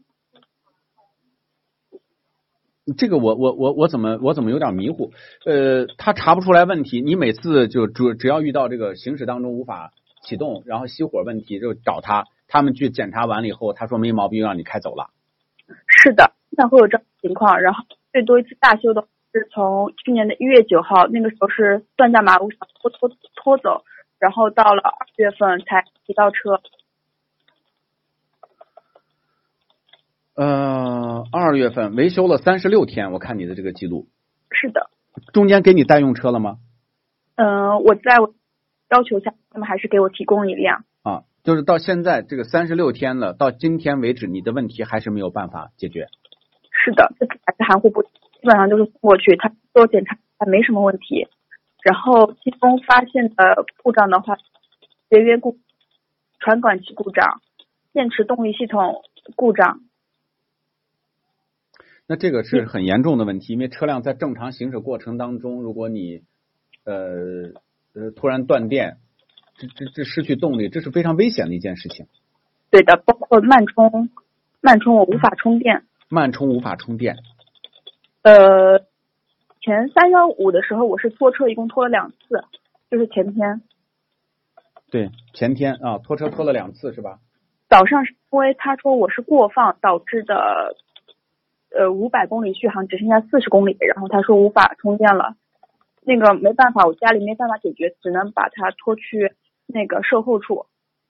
这个我怎么有点迷糊？他查不出来问题，你每次就只要遇到这个行驶当中无法启动，然后熄火问题就找他们去检查完了以后，他说没毛病，让你开走了。 是的，那会有这种情况，然后最多一次大修的是从去年的1月9号，那个时候是断在马路上拖走，然后到了2月份才提到车。 2月份维修了36天，我看你的这个记录。 是的。 中间给你代用车了吗？ 我在要求下，他们还是给我提供一辆。 就是到现在这个36天了，到今天为止，你的问题还是没有办法解决。 是的，这次还是含糊不清，基本上就是送过去，他做检查还没什么问题。然后其中发现的故障的话，绝缘故、传感器故障、电池动力系统故障。 那这个是很严重的问题，因为车辆在正常行驶过程当中，如果你突然断电，这失去动力，这是非常危险的一件事情。 对的，包括慢充我无法充电。 慢充无法充电。 前315的时候我是拖车，一共拖了2次，就是前天。 对，前天啊，拖车拖了2次是吧？ 早上是因为他说我是过放导致的，500公里续航只剩下40公里，然后他说无法充电了，那个没办法，我家里没办法解决，只能把它拖去那个售后处。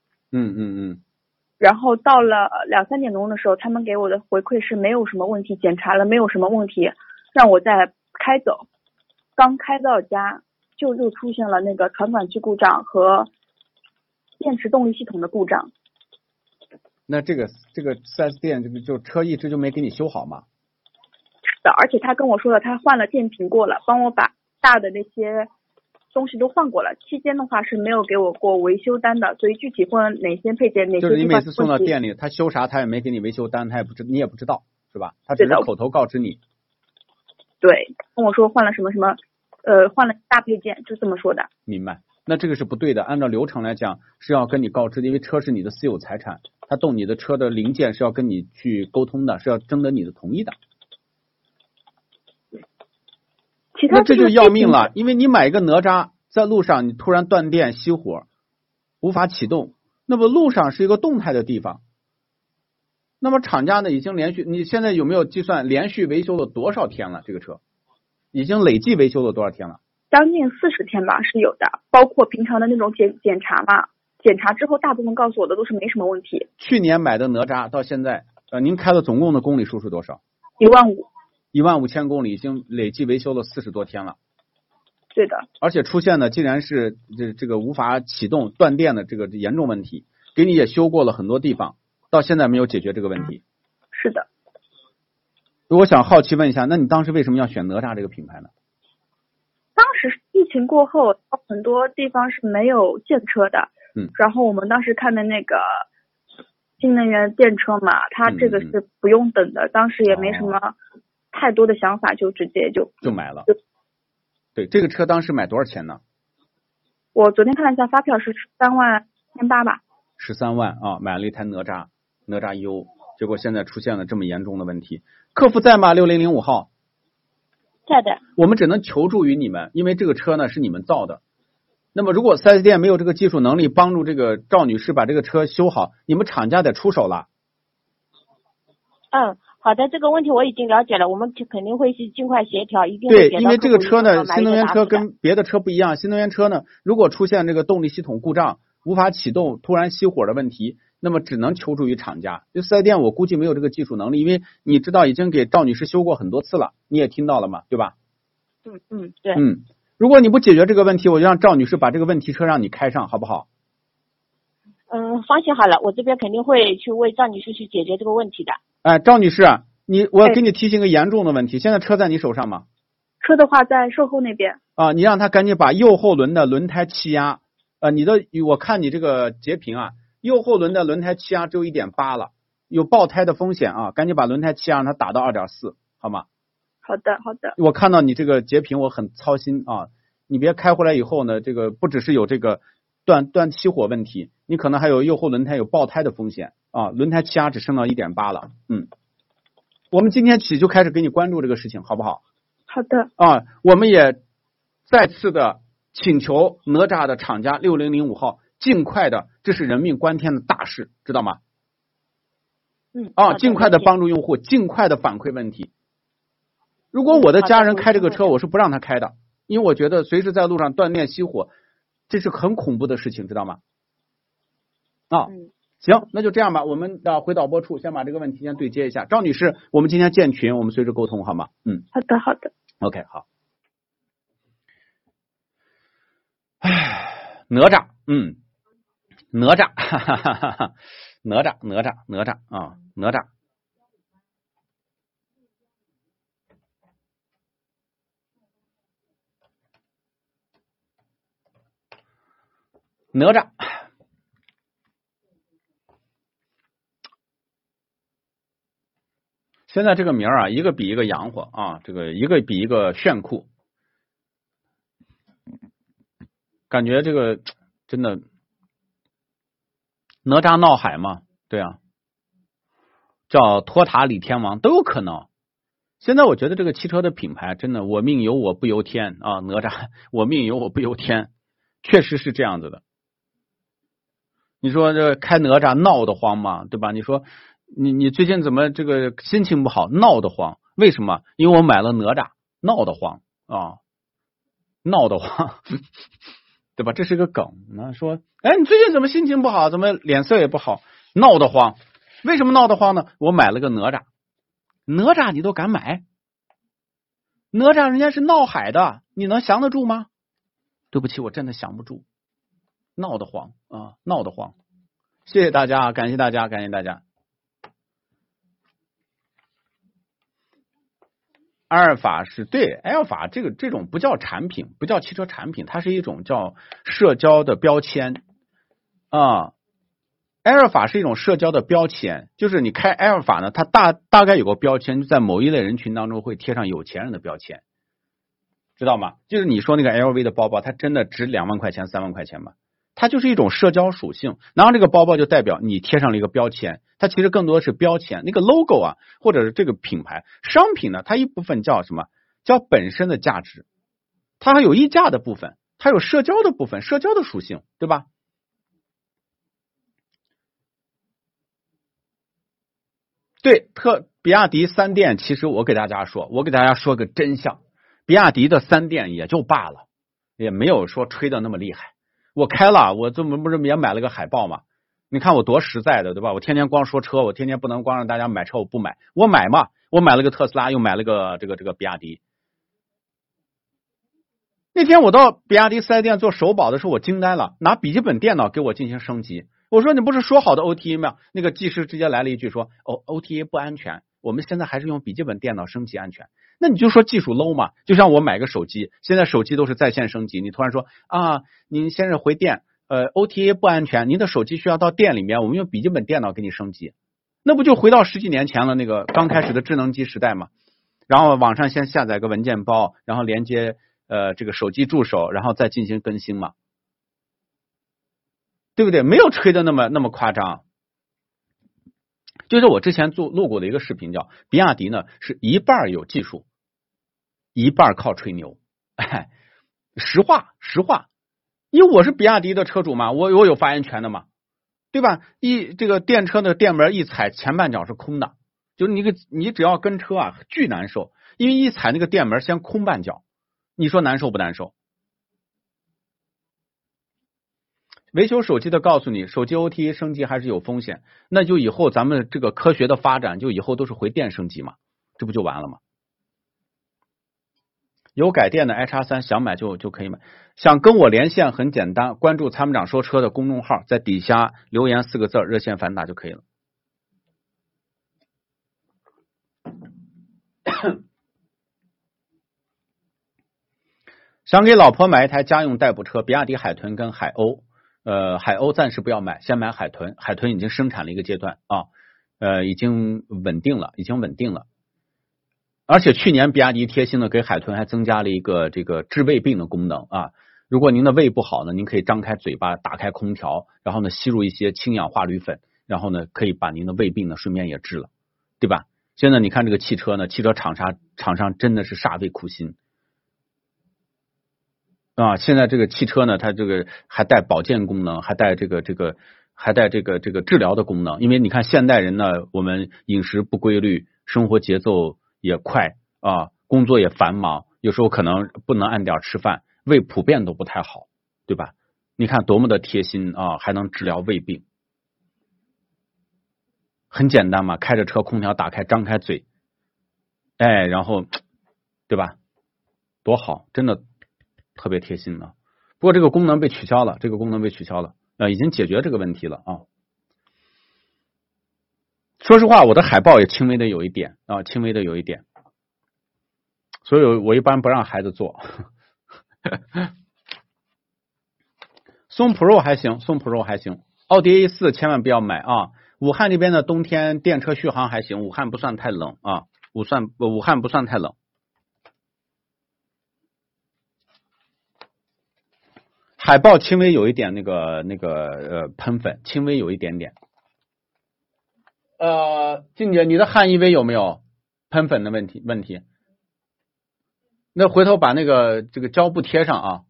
然后到了2、3点钟的时候，他们给我的回馈是没有什么问题，检查了没有什么问题，让我再开走。刚开到家就又出现了那个传感器故障和电池动力系统的故障。 那这个 4S 店就车一直就没给你修好吗？ 是的，而且他跟我说了，他换了电瓶过了，帮我把大的那些东西都换过了，期间的话是没有给我过维修单的，所以具体换哪些配件哪些地方， 就是你每次送到店里，他修啥他也没给你维修单，你也不知道是吧？他只是口头告知你。 对，跟我说换了什么什么，换了大配件，就这么说的。 明白。那这个是不对的，按照流程来讲是要跟你告知的，因为车是你的私有财产，他动你的车的零件是要跟你去沟通的，是要征得你的同意的。那这就要命了，因为你买一个哪吒，在路上你突然断电熄火，无法启动，那么路上是一个动态的地方，那么厂家呢已经连续，你现在有没有计算连续维修了多少天了？这个车已经累计维修了多少天了？ 将近40天吧，是有的，包括平常的那种检查嘛，检查之后大部分告诉我的都是没什么问题。 去年买的哪吒到现在，您开的总共的公里数是多少？15000公里，已经累计维修了40多天了。 对的。 而且出现的竟然是这个无法启动断电的这个严重问题，给你也修过了很多地方，到现在没有解决这个问题。 是的。 我想好奇问一下，那你当时为什么要选哪吒这个品牌呢？ 当时疫情过后，很多地方是没有电车的，然后我们当时看的那个新能源电车嘛，它这个是不用等的，当时也没什么太多的想法，就直接就买了。对，这个车当时买多少钱呢？ 我昨天看了一下发票是13.8万吧。 13万啊，买了一台哪吒 U， 结果现在出现了这么严重的问题。客服在吗？6005号。 在的。 我们只能求助于你们，因为这个车呢是你们造的。那么如果 4S 店没有这个技术能力帮助这个赵女士把这个车修好，你们厂家得出手了。 好的，这个问题我已经了解了，我们肯定会去尽快协调，一定会。对，因为这个车呢，新能源车跟别的车不一样，新能源车呢，如果出现这个动力系统故障、无法启动、突然熄火的问题，那么只能求助于厂家。就 4S 店我估计没有这个技术能力，因为你知道已经给赵女士修过很多次了，你也听到了嘛，对吧？ 对。 如果你不解决这个问题，我就让赵女士把这个问题车让你开上，好不好？ 放心好了，我这边肯定会去为赵女士去解决这个问题的。 赵女士，我给你提醒个严重的问题，现在车在你手上吗？ 车的话在售后那边。 你让他赶紧把右后轮的轮胎气压，我看你这个截屏啊，右后轮的轮胎气压只有 1.8 了，有爆胎的风险啊，赶紧把轮胎气压让它打到 2.4， 好吗？ 好的。 我看到你这个截屏，我很操心啊，你别开回来以后呢，这个不只是有这个断熄火问题，你可能还有右后轮胎有爆胎的风险啊，轮胎气压只升到 1.8 了。我们今天起就开始给你关注这个事情，好不好？ 好的。 我们也再次的请求哪吒的厂家6005号尽快的，这是人命关天的大事，知道吗？尽快的帮助用户，尽快的反馈问题。如果我的家人开这个车，我是不让他开的，因为我觉得随时在路上断电熄火，这是很恐怖的事情，知道吗？行，那就这样吧，我们回导播处先把这个问题先对接一下。赵女士，我们今天建群，我们随时沟通，好吗？ 好的。 OK， 好。哪吒，哪吒，哪吒，哪吒。现在这个名啊，一个比一个洋火啊，这个一个比一个炫酷。 感觉这个真的哪吒闹海嘛，对啊，叫托塔李天王都有可能。现在我觉得这个汽车的品牌真的，我命由我不由天啊，哪吒我命由我不由天，确实是这样子的。你说这开哪吒闹得慌吗？对吧？你说你最近怎么这个心情不好，闹得慌？为什么？因为我买了哪吒，闹得慌啊，闹得慌，对吧？这是个梗。那说，哎，你最近怎么心情不好？怎么脸色也不好？闹得慌。为什么闹得慌呢？我买了个哪吒，哪吒你都敢买？哪吒人家是闹海的，你能降得住吗？对不起，我真的降不住，闹得慌啊，闹得慌。谢谢大家，感谢大家，感谢大家。阿尔法是对，阿尔法这种不叫产品，不叫汽车产品，它是一种叫社交的标签啊。阿尔法是一种社交的标签，就是你开阿尔法呢，它大概有个标签，在某一类人群当中会贴上有钱人的标签，知道吗？就是你说那个 LV 的包包，它真的值2万块钱、3万块钱吗？它就是一种社交属性，然后这个包包就代表你贴上了一个标签，它其实更多的是标签，那个 logo 啊，或者是这个品牌商品呢，它一部分叫什么？叫本身的价值，它还有溢价的部分，它有社交的部分，社交的属性，对吧？对，比亚迪3店，其实我给大家说个真相，比亚迪的3店也就罢了，也没有说吹的那么厉害。我开了，我这不是也买了个海豹嘛？你看我多实在的，对吧？我天天光说车，我天天不能光让大家买车我不买，我买嘛，我买了个特斯拉，又买了个这个比亚迪。那天我到比亚迪4S店做首保的时候，我惊呆了，拿笔记本电脑给我进行升级。我说你不是说好的 OTA 吗？那个技师直接来了一句说OTA 不安全，我们现在还是用笔记本电脑升级安全。那你就说技术 low 嘛，就像我买个手机，现在手机都是在线升级，你突然说啊，您先生回电OTA 不安全，您的手机需要到店里面，我们用笔记本电脑给你升级，那不就回到10几年前了，那个刚开始的智能机时代嘛？然后网上先下载个文件包，然后连接这个手机助手，然后再进行更新嘛，对不对？没有吹的那么夸张。就是我之前录过的一个视频，叫比亚迪呢是一半有技术，一半靠吹牛。哎，实话，因为我是比亚迪的车主嘛，我有发言权的嘛，对吧？这个电车的电门一踩，前半脚是空的，就是你只要跟车啊，巨难受，因为一踩那个电门先空半脚，你说难受不难受？维修手机的告诉你，手机 OTA 升级还是有风险，那就以后咱们这个科学的发展，就以后都是回电升级嘛，这不就完了吗？有改电的 iX3 想买就可以买，想跟我连线很简单，关注参谋长说车的公众号，在底下留言4个字热线反打就可以了。想给老婆买一台家用代步车，比亚迪海豚跟海鸥。海鸥暂时不要买，先买海豚。海豚已经生产了一个阶段啊，已经稳定了。而且去年比亚迪贴心的给海豚还增加了一个这个治胃病的功能啊。如果您的胃不好呢，您可以张开嘴巴，打开空调，然后呢吸入一些氢氧化氯粉，然后呢可以把您的胃病呢顺便也治了，对吧？现在你看这个汽车呢，汽车厂商真的是煞费苦心。啊，现在这个汽车呢，它这个还带保健功能，还带这个治疗的功能。因为你看现代人呢，我们饮食不规律，生活节奏也快啊，工作也繁忙，有时候可能不能按点吃饭，胃普遍都不太好，对吧？你看多么的贴心啊，还能治疗胃病，很简单嘛，开着车空调打开，张开嘴，哎，然后对吧？多好，真的。特别贴心的，不过这个功能被取消了，已经解决这个问题了啊。说实话，我的海豹也轻微的有一点，所以我一般不让孩子坐。宋 Pro 还行，奥迪 A4 千万不要买啊。武汉那边的冬天电车续航还行，武汉不算太冷啊，武汉不算太冷。 海豹轻微有一点喷粉，轻微有一点点。静姐，你的汉 EV 有没有喷粉的问题？那回头把这个胶布贴上啊。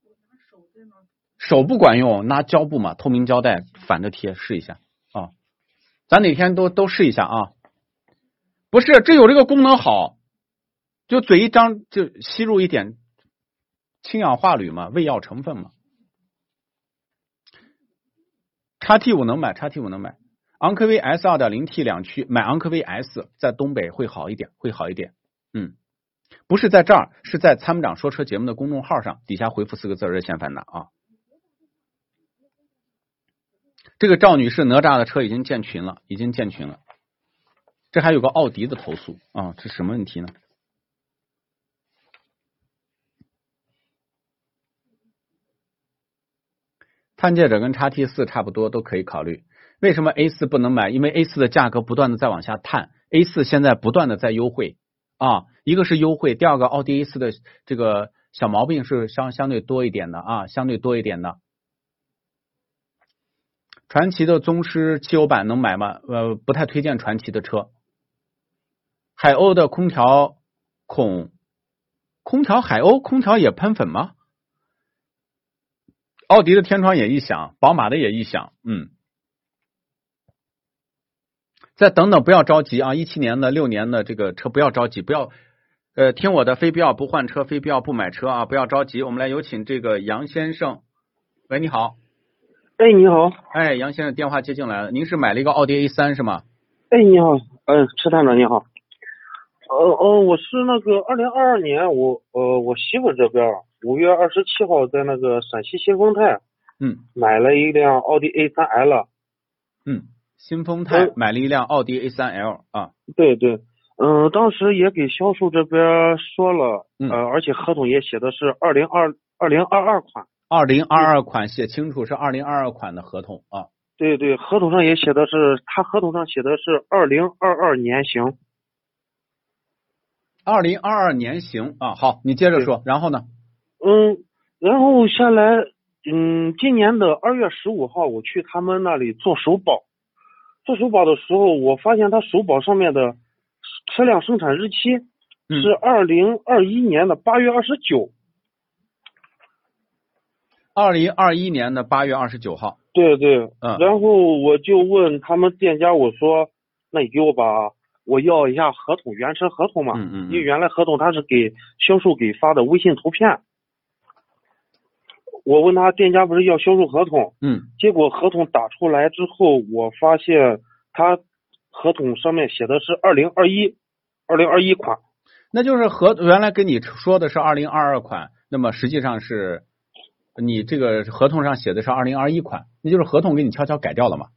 手不管用，拿胶布嘛，透明胶带反着贴试一下啊。咱哪天都试一下啊。不是，这有这个功能好，就嘴一张就吸入一点氢氧化铝嘛，胃药成分嘛。XT5 能买，XT5 能买。昂科威 S 2.0T 两驱，买昂科威 S 在东北会好一点。不是在这儿，是在参谋长说车节目的公众号上，底下回复4个字热线反答啊。这个赵女士哪吒的车已经建群了。这还有个奥迪的投诉啊，这什么问题呢？探界者跟 XT4 差不多，都可以考虑。为什么 A4 不能买？因为 A4 的价格不断的在往下探 ，A4 现在不断的在优惠啊。一个是优惠，第二个奥迪 A4 的这个小毛病是相对多一点的啊，传祺的宗师汽油版能买吗？不太推荐传祺的车。海鸥的空调海鸥空调也喷粉吗？奥迪的天窗也异响，宝马的也异响。再等等，不要着急啊！17年的、6年的这个车不要着急，不要听我的，非必要不换车，非必要不买车啊！不要着急，我们来有请这个杨先生。喂，你好。 哎，你好。 哎，杨先生电话接进来了，您是买了一个奥迪 A3 是吗？ 哎，你好，车探长你好。我是那个2022年我媳妇这边5月27号在那个陕西新丰泰，买了一辆奥迪 A3L。 新丰泰买了一辆奥迪 A3L 啊。 对对，当时也给销售这边说了，而且合同也写的是2022款。 2022款写清楚是2022款的合同啊。 对对，合同上也写的是，他合同上写的是2022年型。 2022年型啊，好，你接着说，然后呢？ 然后下来，今年的2月15号，我去他们那里做首保。做首保的时候，我发现他首保上面的车辆生产日期是2021年的8月29。 2021年的8月29号。 对对，然后我就问他们店家，我说，那你给我要一下合同，原车合同嘛，因为原来合同他是给销售给发的微信图片。我问他店家不是要销售合同，结果合同打出来之后，我发现他合同上面写的是2021款， 那就是原来跟你说的是2022款，那么实际上是你这个合同上写的是2021款，那就是合同给你悄悄改掉了嘛？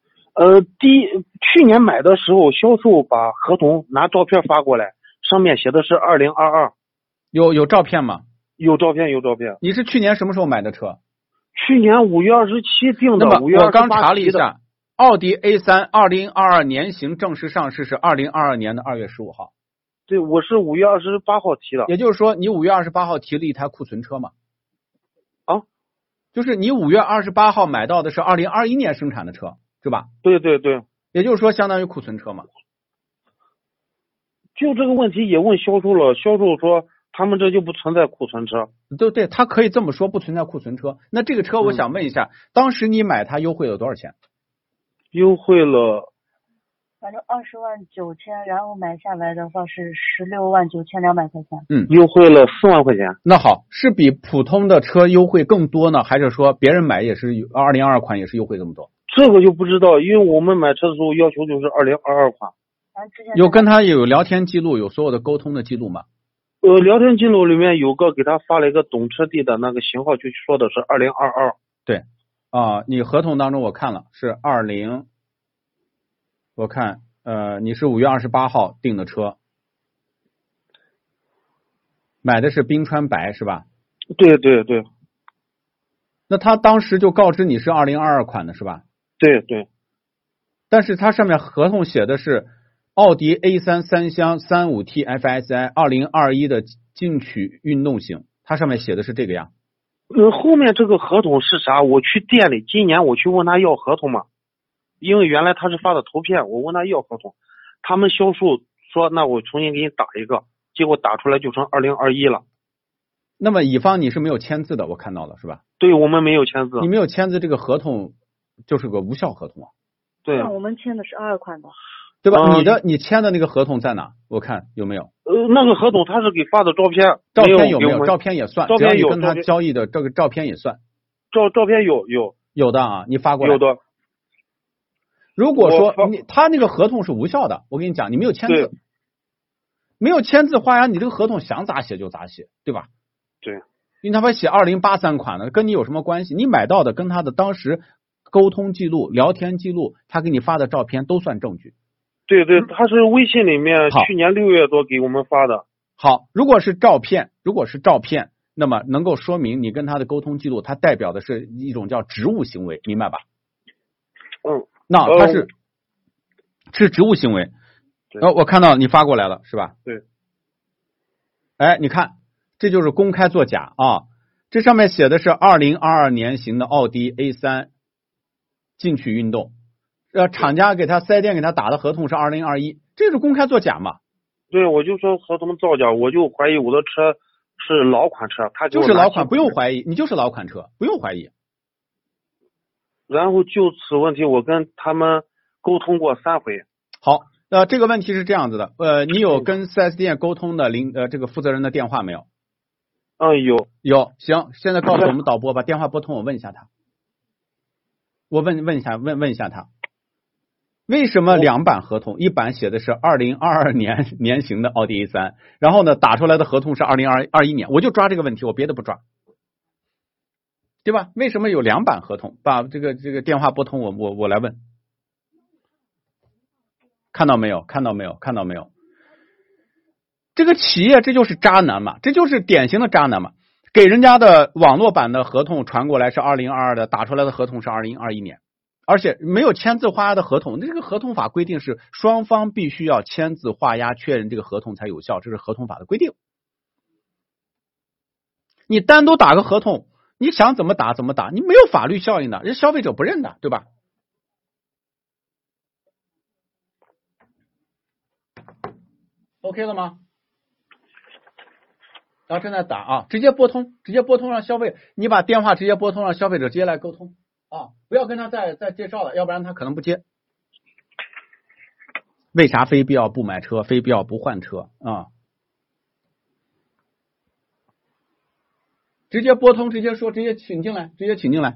去年买的时候，销售把合同拿照片发过来，上面写的是2022。 有照片吗？ 有照片。 你是去年什么时候买的车？ 去年5月27订的。 那么我刚查了一下，奥迪 A3 2022年型正式上市是2022年的2月15号。 对，我是5月28号提的。 也就是说，你5月28号提了一台库存车嘛？ 啊， 就是你5月28号买到的是2021年生产的车，是吧？ 对对对。 也就是说，相当于库存车嘛。 就这个问题也问销售了，销售说他们这就不存在库存车。 对，他可以这么说，不存在库存车。那这个车我想问一下，当时你买它优惠了多少钱？ 优惠了， 反正20万9千，然后买下来的话是16万9200块钱。 优惠了4万块钱。 那好，是比普通的车优惠更多呢，还是说别人买也是2022款也是优惠这么多？ 这个就不知道，因为我们买车的时候要求就是2022款。 有跟他有聊天记录，有所有的沟通的记录吗？ 聊天记录里面有个给他发了一个懂车帝的那个型号，就说的是2022。 对啊，你合同当中我看了是20，我看你是5月28号订的车，买的是冰川白是吧？ 对对对。 那他当时就告知你是2022款的是吧？ 对对。 但是他上面合同写的是奥迪 A3 三厢 35T FSI 2021的进取运动型，它上面写的是这个呀。 后面这个合同是啥？我去店里，今年我去问他要合同嘛，因为原来他是发的图片，我问他要合同，他们销售说那我重新给你打一个，结果打出来就成2021了。 那么乙方你是没有签字的，我看到了是吧？ 对，我们没有签字。 你没有签字，这个合同就是个无效合同啊。 对， 那我们签的是2款的， 对吧？你签的那个合同在哪？我看有没有？ 那个合同他是给发的照片， 照片有没有？照片也算， 照片有， 跟他交易的这个照片也算。 照片有的啊，你发过来。 有的。 如果说他那个合同是无效的，我跟你讲，你没有签字，没有签字花呀，你这个合同想咋写就咋写，对吧？ 对。 因为他会写2083款的，跟你有什么关系？你买到的跟他的当时沟通记录、聊天记录，他给你发的照片都算证据。 对，他是微信里面去年6月多给我们发的。 好，如果是照片，那么能够说明你跟他的沟通记录，它代表的是一种叫职务行为，明白吧？那它是职务行为。我看到你发过来了，是吧？ 对。 哎，你看，这就是公开作假啊！这上面写的是2022年型的奥迪 A3 进取运动，厂家给他4S店给他打的合同是2021，这是公开作假嘛？ 对，我就说合同造假，我就怀疑我的车是老款车，他就是老款，不用怀疑，你就是老款车，不用怀疑。 然后就此问题，我跟他们沟通过3回。 好，这个问题是这样子的，你有跟4S店沟通的这个负责人的电话没有？有，行，现在告诉我们导播把电话拨通，我问一下他。我问一下他，为什么2版合同，一版写的是2022年型的奥迪 A3， 然后呢打出来的合同是2021年，我就抓这个问题，我别的不抓，对吧？为什么有2版合同？把这个电话拨通，我来问。看到没有？这个企业这就是渣男嘛，这就是典型的渣男嘛。给人家的网络版的合同传过来是2022的，打出来的合同是2021年，而且没有签字画押的合同。这个合同法规定是双方必须要签字画押确认这个合同才有效，这是合同法的规定。你单独打个合同，你想怎么打怎么打，你没有法律效应的，人消费者不认的，对吧？OK 了吗？然后正在打啊，直接拨通让消费，你把电话直接拨通让消费者直接来沟通啊，不要跟他再介绍了，要不然他可能不接。为啥非必要不买车，非必要不换车啊？直接拨通，直接说，直接请进来。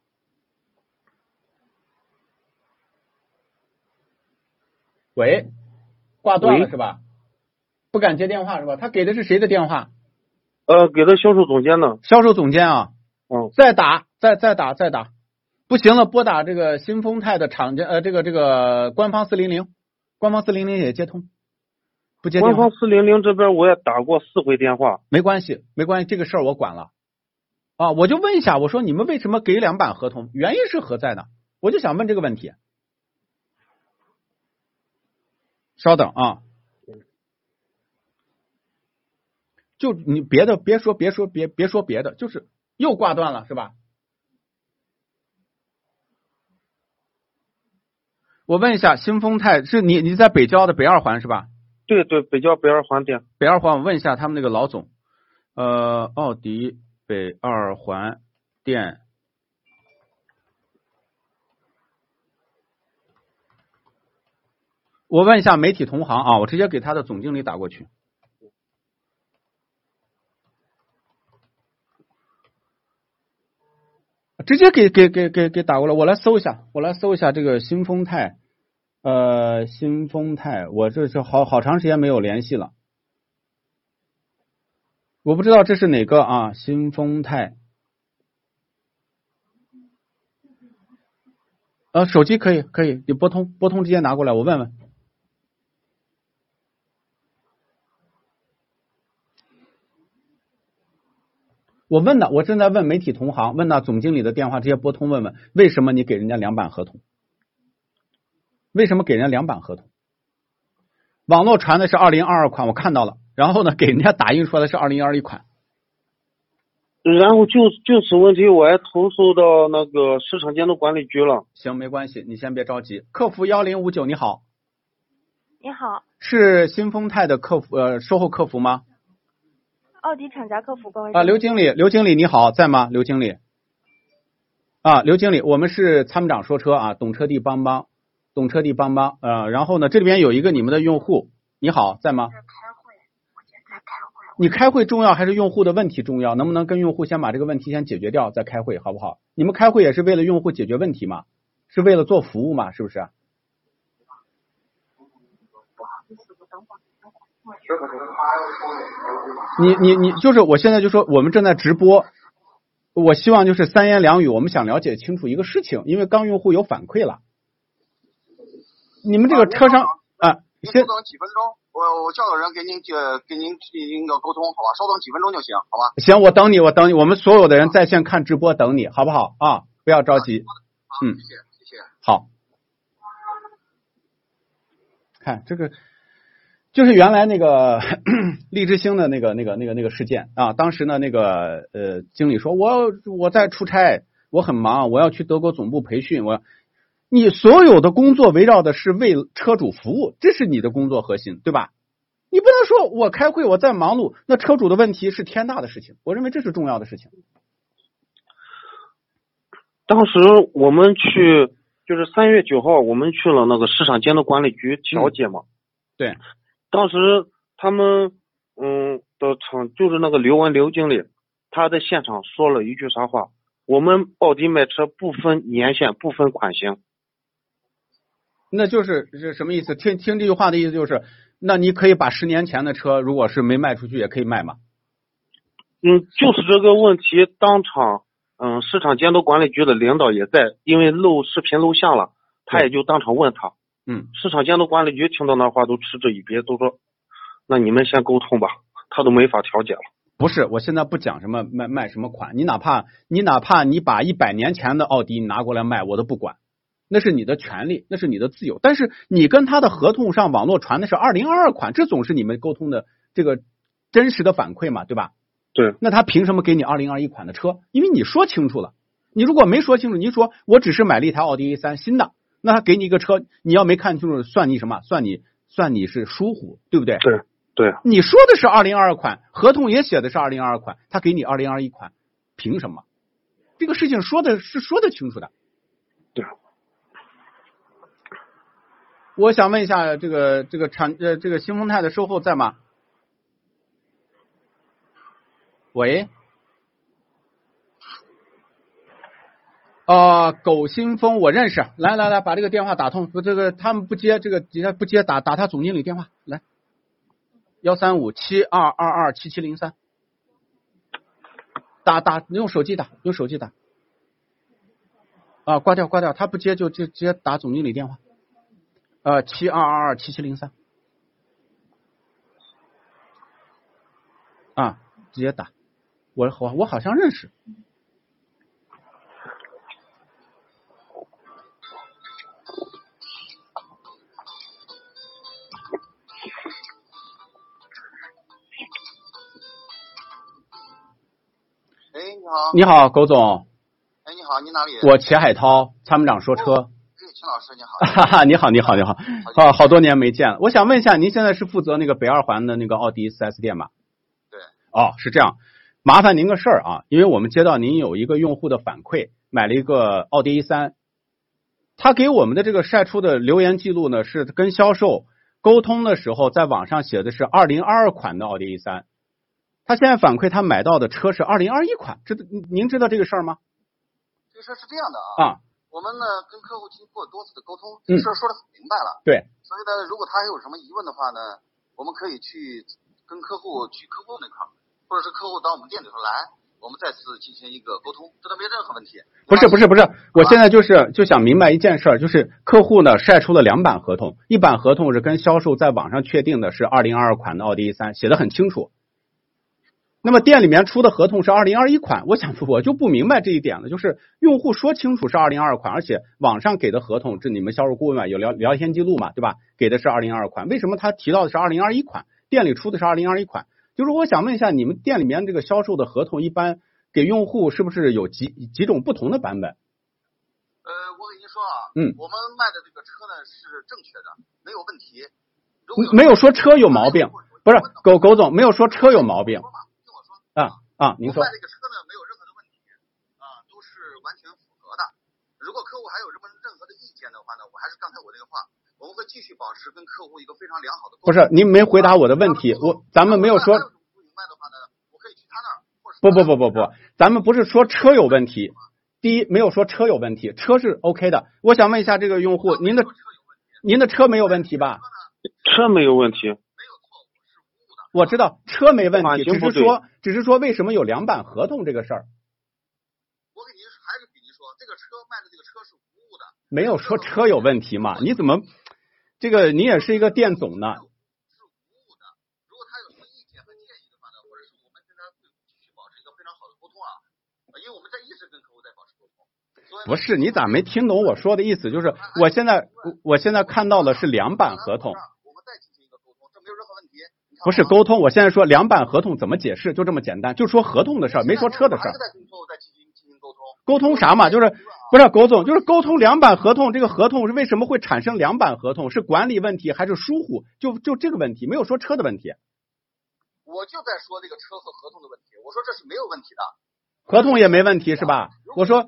喂，挂断了是吧？不敢接电话是吧？他给的是谁的电话？ 给的销售总监的。 销售总监啊。再打，不行了，拨打这个新丰泰的厂家，这个官方400，官方400也接通，不接电话。 官方400这边我也打过4回电话。 没关系，这个事儿我管了啊。我就问一下，我说你们为什么给2版合同？原因是何在呢？我就想问这个问题。稍等啊。就你别说别的，就是又挂断了是吧？我问一下，新丰泰是你在北郊的北2环是吧？ 对，北郊北2环店。 北2环，我问一下他们那个老总，奥迪北2环店。我问一下媒体同行啊，我直接给他的总经理打过去。直接给打过来，我来搜一下这个新丰泰，我这是好长时间没有联系了，我不知道这是哪个啊？新丰泰，手机可以，你拨通直接拿过来，我问问。我问的，我正在问媒体同行，问到总经理的电话，直接拨通问问，为什么你给人家2版合同？为什么给人家2版合同？网络传的是2022款，我看到了，然后呢，给人家打印出来的是2021款。 然后就此问题，我还投诉到那个市场监督管理局了。 行，没关系，你先别着急。客服1059，你好。 你好， 是新丰泰的客服售后客服吗？ 奥迪厂家客服各位。 刘经理你好，在吗？刘经理。刘经理，我们是参谋长说车啊，懂车帝帮帮。然后呢，这里边有一个你们的用户，你好，在吗？你开会重要还是用户的问题重要？能不能跟用户先把这个问题先解决掉，再开会，好不好？你们开会也是为了用户解决问题嘛？是为了做服务嘛？是不是？你就是我现在就说我们正在直播，我希望就是三言两语，我们想了解清楚一个事情，因为刚用户有反馈了。你们这个车商先稍等几分钟，我叫个人给您进行一个沟通，好吧？稍等几分钟就行，好吧？ 行，我等你，我们所有的人在线看直播等你，好不好啊？不要着急。 谢谢。 好。看这个。就是原来那个荔枝星的那个事件啊，当时呢经理说我在出差，我很忙，我要去德国总部培训，你所有的工作围绕的是为车主服务，这是你的工作核心，对吧？你不能说我开会我在忙碌，那车主的问题是天大的事情，我认为这是重要的事情。 当时我们去就是3月9号，我们去了那个市场监督管理局调解嘛， 对。 当时他们的厂就是那个刘经理，他在现场说了一句啥话？我们奥迪卖车不分年限，不分款型。 那就是什么意思？听这句话的意思就是，那你可以把10年前的车，如果是没卖出去，也可以卖嘛？ 就是这个问题，当场市场监督管理局的领导也在，因为录视频录像了，他也就当场问他。市场监督管理局听到那话都嗤之以鼻，都说那你们先沟通吧，他都没法调解了。 不是，我现在不讲什么卖什么款，你哪怕你把100年前的奥迪拿过来卖，我都不管，那是你的权利，那是你的自由。但是你跟他的合同上网络传的是2022款，这总是你们沟通的这个真实的反馈嘛，对吧？ 对。 那他凭什么给你2021款的车？因为你说清楚了，你如果没说清楚，你说我只是买了一台奥迪 A3 新的。那他给你一个车，你要没看清楚，算你什么？算你是疏忽，对不对？ 对。 你说的是2022款，合同也写的是2022款，他给你2021款，凭什么？这个事情说的清楚的。 对。 我想问一下，这个新丰泰的售后在吗？喂。狗新风我认识，来，把这个电话打通。这个他们不接，这个底下不接，打他总经理电话来，13572227703，打用手机打。挂掉，他不接就直接打总经理电话，72227703，直接打。我好像认识。你好，狗总。 你好，你哪里？ 我钱海涛，参谋长说车。 秦老师你好。 哈哈，你好，好多年没见了。我想问一下，您现在是负责那个北2环的那个奥迪 4S 店吗？ 对。 是这样，麻烦您个事儿啊，因为我们接到您有一个用户的反馈，买了一个奥迪 A3，他给我们的这个晒出的留言记录呢，是跟销售沟通的时候，在网上写的是2022款的奥迪 A3。他现在反馈他买到的车是2021款，您知道这个事儿吗？ 这个事儿是这样的我们呢跟客户经过多次的沟通，这事儿说得很明白了。 对。 所以呢，如果他还有什么疑问的话呢，我们可以去跟客户去客户那块儿，或者是客户到我们店里头来，我们再次进行一个沟通，这都没任何问题。 不是，我现在就想明白一件事儿，就是客户呢晒出了2版合同，一版合同是跟销售在网上确定的是2022款的奥迪 A3，写得很清楚。那么店里面出的合同是2021款，我就不明白这一点了，就是用户说清楚是2022款，而且网上给的合同，这你们销售顾问嘛有聊天记录嘛，对吧？给的是2022款，为什么他提到的是2021款？店里出的是2021款，就是我想问一下，你们店里面这个销售的合同一般给用户是不是有几种不同的版本？ 我跟您说啊，我们卖的这个车呢是正确的，没有问题。 没有说车有毛病，不是狗总没有说车有毛病。 听我说您说。 我卖这个车呢没有任何的问题都是完全符合的。如果客户还有任何的意见的话呢，我还是刚才我那个话，我们会继续保持跟客户一个非常良好的沟通。 不是，您没回答我的问题，咱们没有说。 不明白的话呢，我可以去他那儿。 不，咱们不是说车有问题。第一，没有说车有问题，车是 OK 的。我想问一下这个用户，您的车没有问题吧？ 车没有问题。 我知道车没问题，只是说为什么有2版合同这个事儿。 我给您还是给您说，这个车卖的这个车是无误的。 没有说车有问题嘛？你怎么这个你也是一个店总呢？ 是无误的。如果他有什么意见和建议的话呢，或者是我们跟他会继续保持一个非常好的沟通因为我们在一直跟客户在保持沟通。 不是，你咋没听懂我说的意思？就是我现在看到的是2版合同。 我们再进行一个沟通，这没有任何问题。 不是沟通，我现在说2版合同怎么解释，就这么简单，就说合同的事儿，没说车的事儿。沟通啥嘛？就是不是狗总，就是沟通2版合同，这个合同是为什么会产生2版合同？是管理问题还是疏忽？就这个问题，没有说车的问题。 我就在说这个车和合同的问题，我说这是没有问题的。 合同也没问题是吧？我说。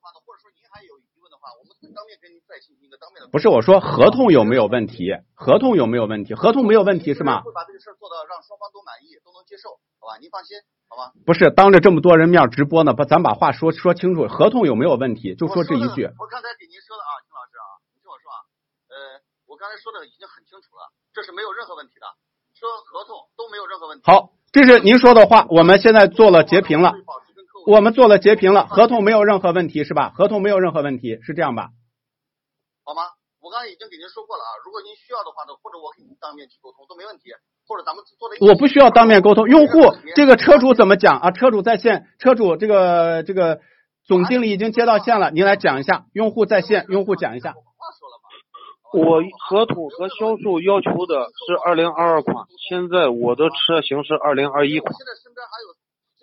不是，我说合同有没有问题？合同有没有问题？合同没有问题是吗？ 会把这个事做到让双方都满意，都能接受，好吧？您放心，好吧？ 不是，当着这么多人面直播呢，咱把话说清楚，合同有没有问题？就说这一句。 我刚才给您说的金老师你听我说我刚才说的已经很清楚了，这是没有任何问题的，车合同都没有任何问题。 好，这是您说的话，我们现在做了截屏了。我们做了截屏了，合同没有任何问题是吧？合同没有任何问题，是这样吧？ 好吗？我刚才已经给您说过了如果您需要的话呢，或者我给您当面去沟通都没问题，或者咱们做的。 我不需要当面沟通，用户这个车主怎么讲车主在线，车主这个总经理已经接到线了，您来讲一下，用户在线，用户讲一下。 我合同和销售要求的是2022款，现在我的车型是2021款。 现在身边还有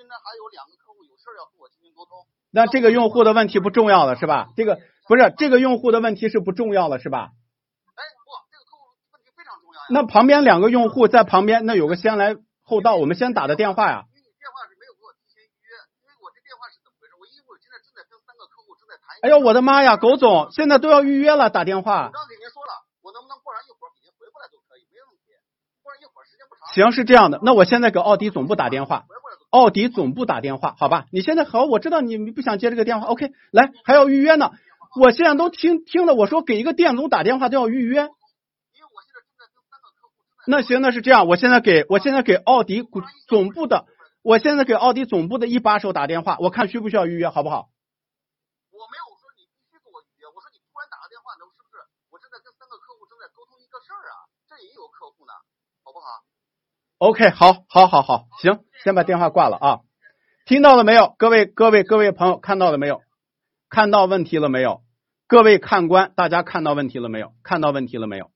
2个客户有事要和我进行沟通。 那这个用户的问题不重要了是吧？这个用户的问题是不重要了是吧？ 这个客户问题非常重要呀。 那旁边2个用户在旁边，那有个先来后到，我们先打的电话呀。 因为你电话是没有给我提前预约，因为我这电话是怎么回事？因为我现在正在跟3个客户正在谈。 哎呦我的妈呀，狗总，现在都要预约了，打电话。 我刚给您说了，我能不能过上一会儿给您回过来都可以，没问题。过上一会儿时间不长。 行，是这样的，那我现在给奥迪总部打电话。奥迪总部打电话，好吧？你现在好，我知道你不想接这个电话 ，OK， 来，还要预约呢。我现在都听了，我说给一个店总打电话都要预约。因为我现在正在跟3个客户。 那行，那是这样，我现在给奥迪总部的一把手打电话，我看需不需要预约，好不好？ 我没有说你必须给我预约，我说你突然打个电话，那是不是我正在跟3个客户正在沟通一个事儿这也有客户呢，好不好？ OK， 好，行，先把电话挂了听到了没有？各位朋友，看到了没有？看到问题了没有？各位看官，大家看到问题了没有？看到问题了没有？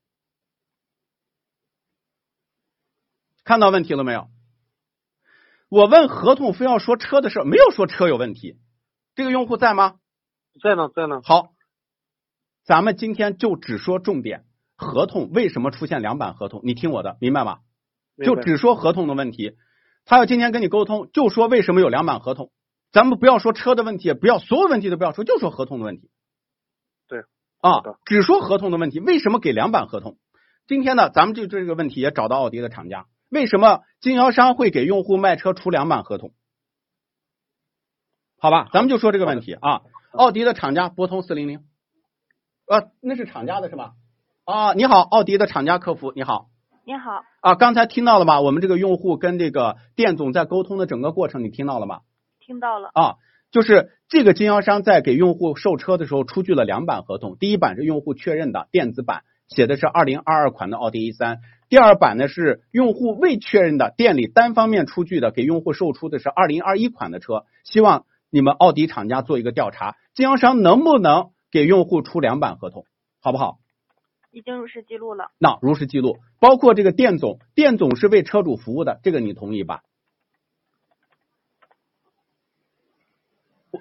看到问题了没有？我问合同非要说车的事，没有说车有问题。这个用户在吗？ 在呢。 好，咱们今天就只说重点，合同为什么出现2版合同？你听我的，明白吗？就只说合同的问题，他要今天跟你沟通，就说为什么有2版合同，咱们不要说车的问题，不要所有问题都不要说，就说合同的问题。 对只说合同的问题，为什么给2版合同？今天呢，咱们就这个问题也找到奥迪的厂家，为什么经销商会给用户卖车出2版合同？好吧，咱们就说这个问题奥迪的厂家拨通400，那是厂家的是吧？你好，奥迪的厂家客服，你好。 你好刚才听到了吗？我们这个用户跟这个店总在沟通的整个过程，你听到了吗？ 听到了就是这个经销商在给用户售车的时候出具了2版合同，第一版是用户确认的电子版，写的是2022款的奥迪 A3， 第2版呢是用户未确认的店里单方面出具的，给用户售出的是2021款的车，希望你们奥迪厂家做一个调查，经销商能不能给用户出2版合同，好不好？ 已经如实记录了。 如实记录，包括这个店总是为车主服务的，这个你同意吧？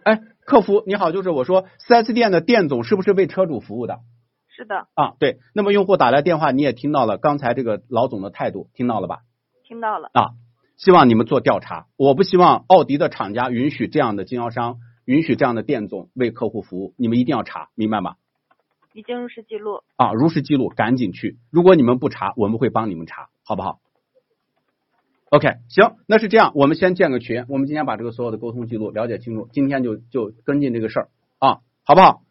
哎，客服你好，就是我说 4S 店的店总是不是为车主服务的？ 是的。 啊，对。那么用户打来电话，你也听到了刚才这个老总的态度，听到了吧？ 听到了。 啊，希望你们做调查。我不希望奥迪的厂家允许这样的经销商，允许这样的店总为客户服务，你们一定要查，明白吗？ 已经如实记录。 啊，如实记录，赶紧去。如果你们不查，我们会帮你们查，好不好 ？OK， 行，那是这样，我们先建个群，我们今天把这个所有的沟通记录了解清楚，今天就跟进这个事儿啊，好不好？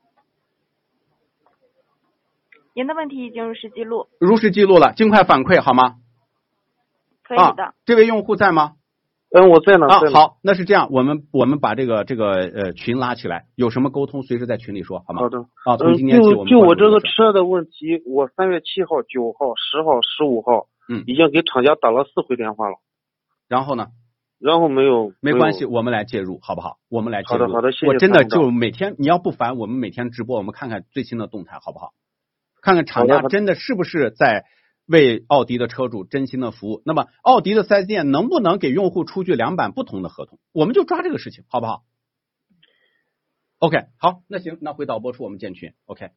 您的问题已经如实记录。 如实记录了，尽快反馈好吗？ 可以的。 啊，这位用户在吗？ 我在呢。 啊，好，那是这样，我们把这个群拉起来，有什么沟通随时在群里说，好吗？ 好的。 啊，从今天起我们就我这个车的问题，我3月7号、9号、10号、15号，已经给厂家打了4回电话了。 然后呢？ 然后没关系，我们来介入，好不好？我们来介入。 好的，谢谢。 我真的就每天，你要不烦，我们每天直播，我们看看最新的动态，好不好？看看厂家真的是不是在为奥迪的车主真心的服务。那么奥迪的 4S 店能不能给用户出具2版不同的合同？我们就抓这个事情，好不好 ？OK， 好，那行，那回导播处我们建群。OK，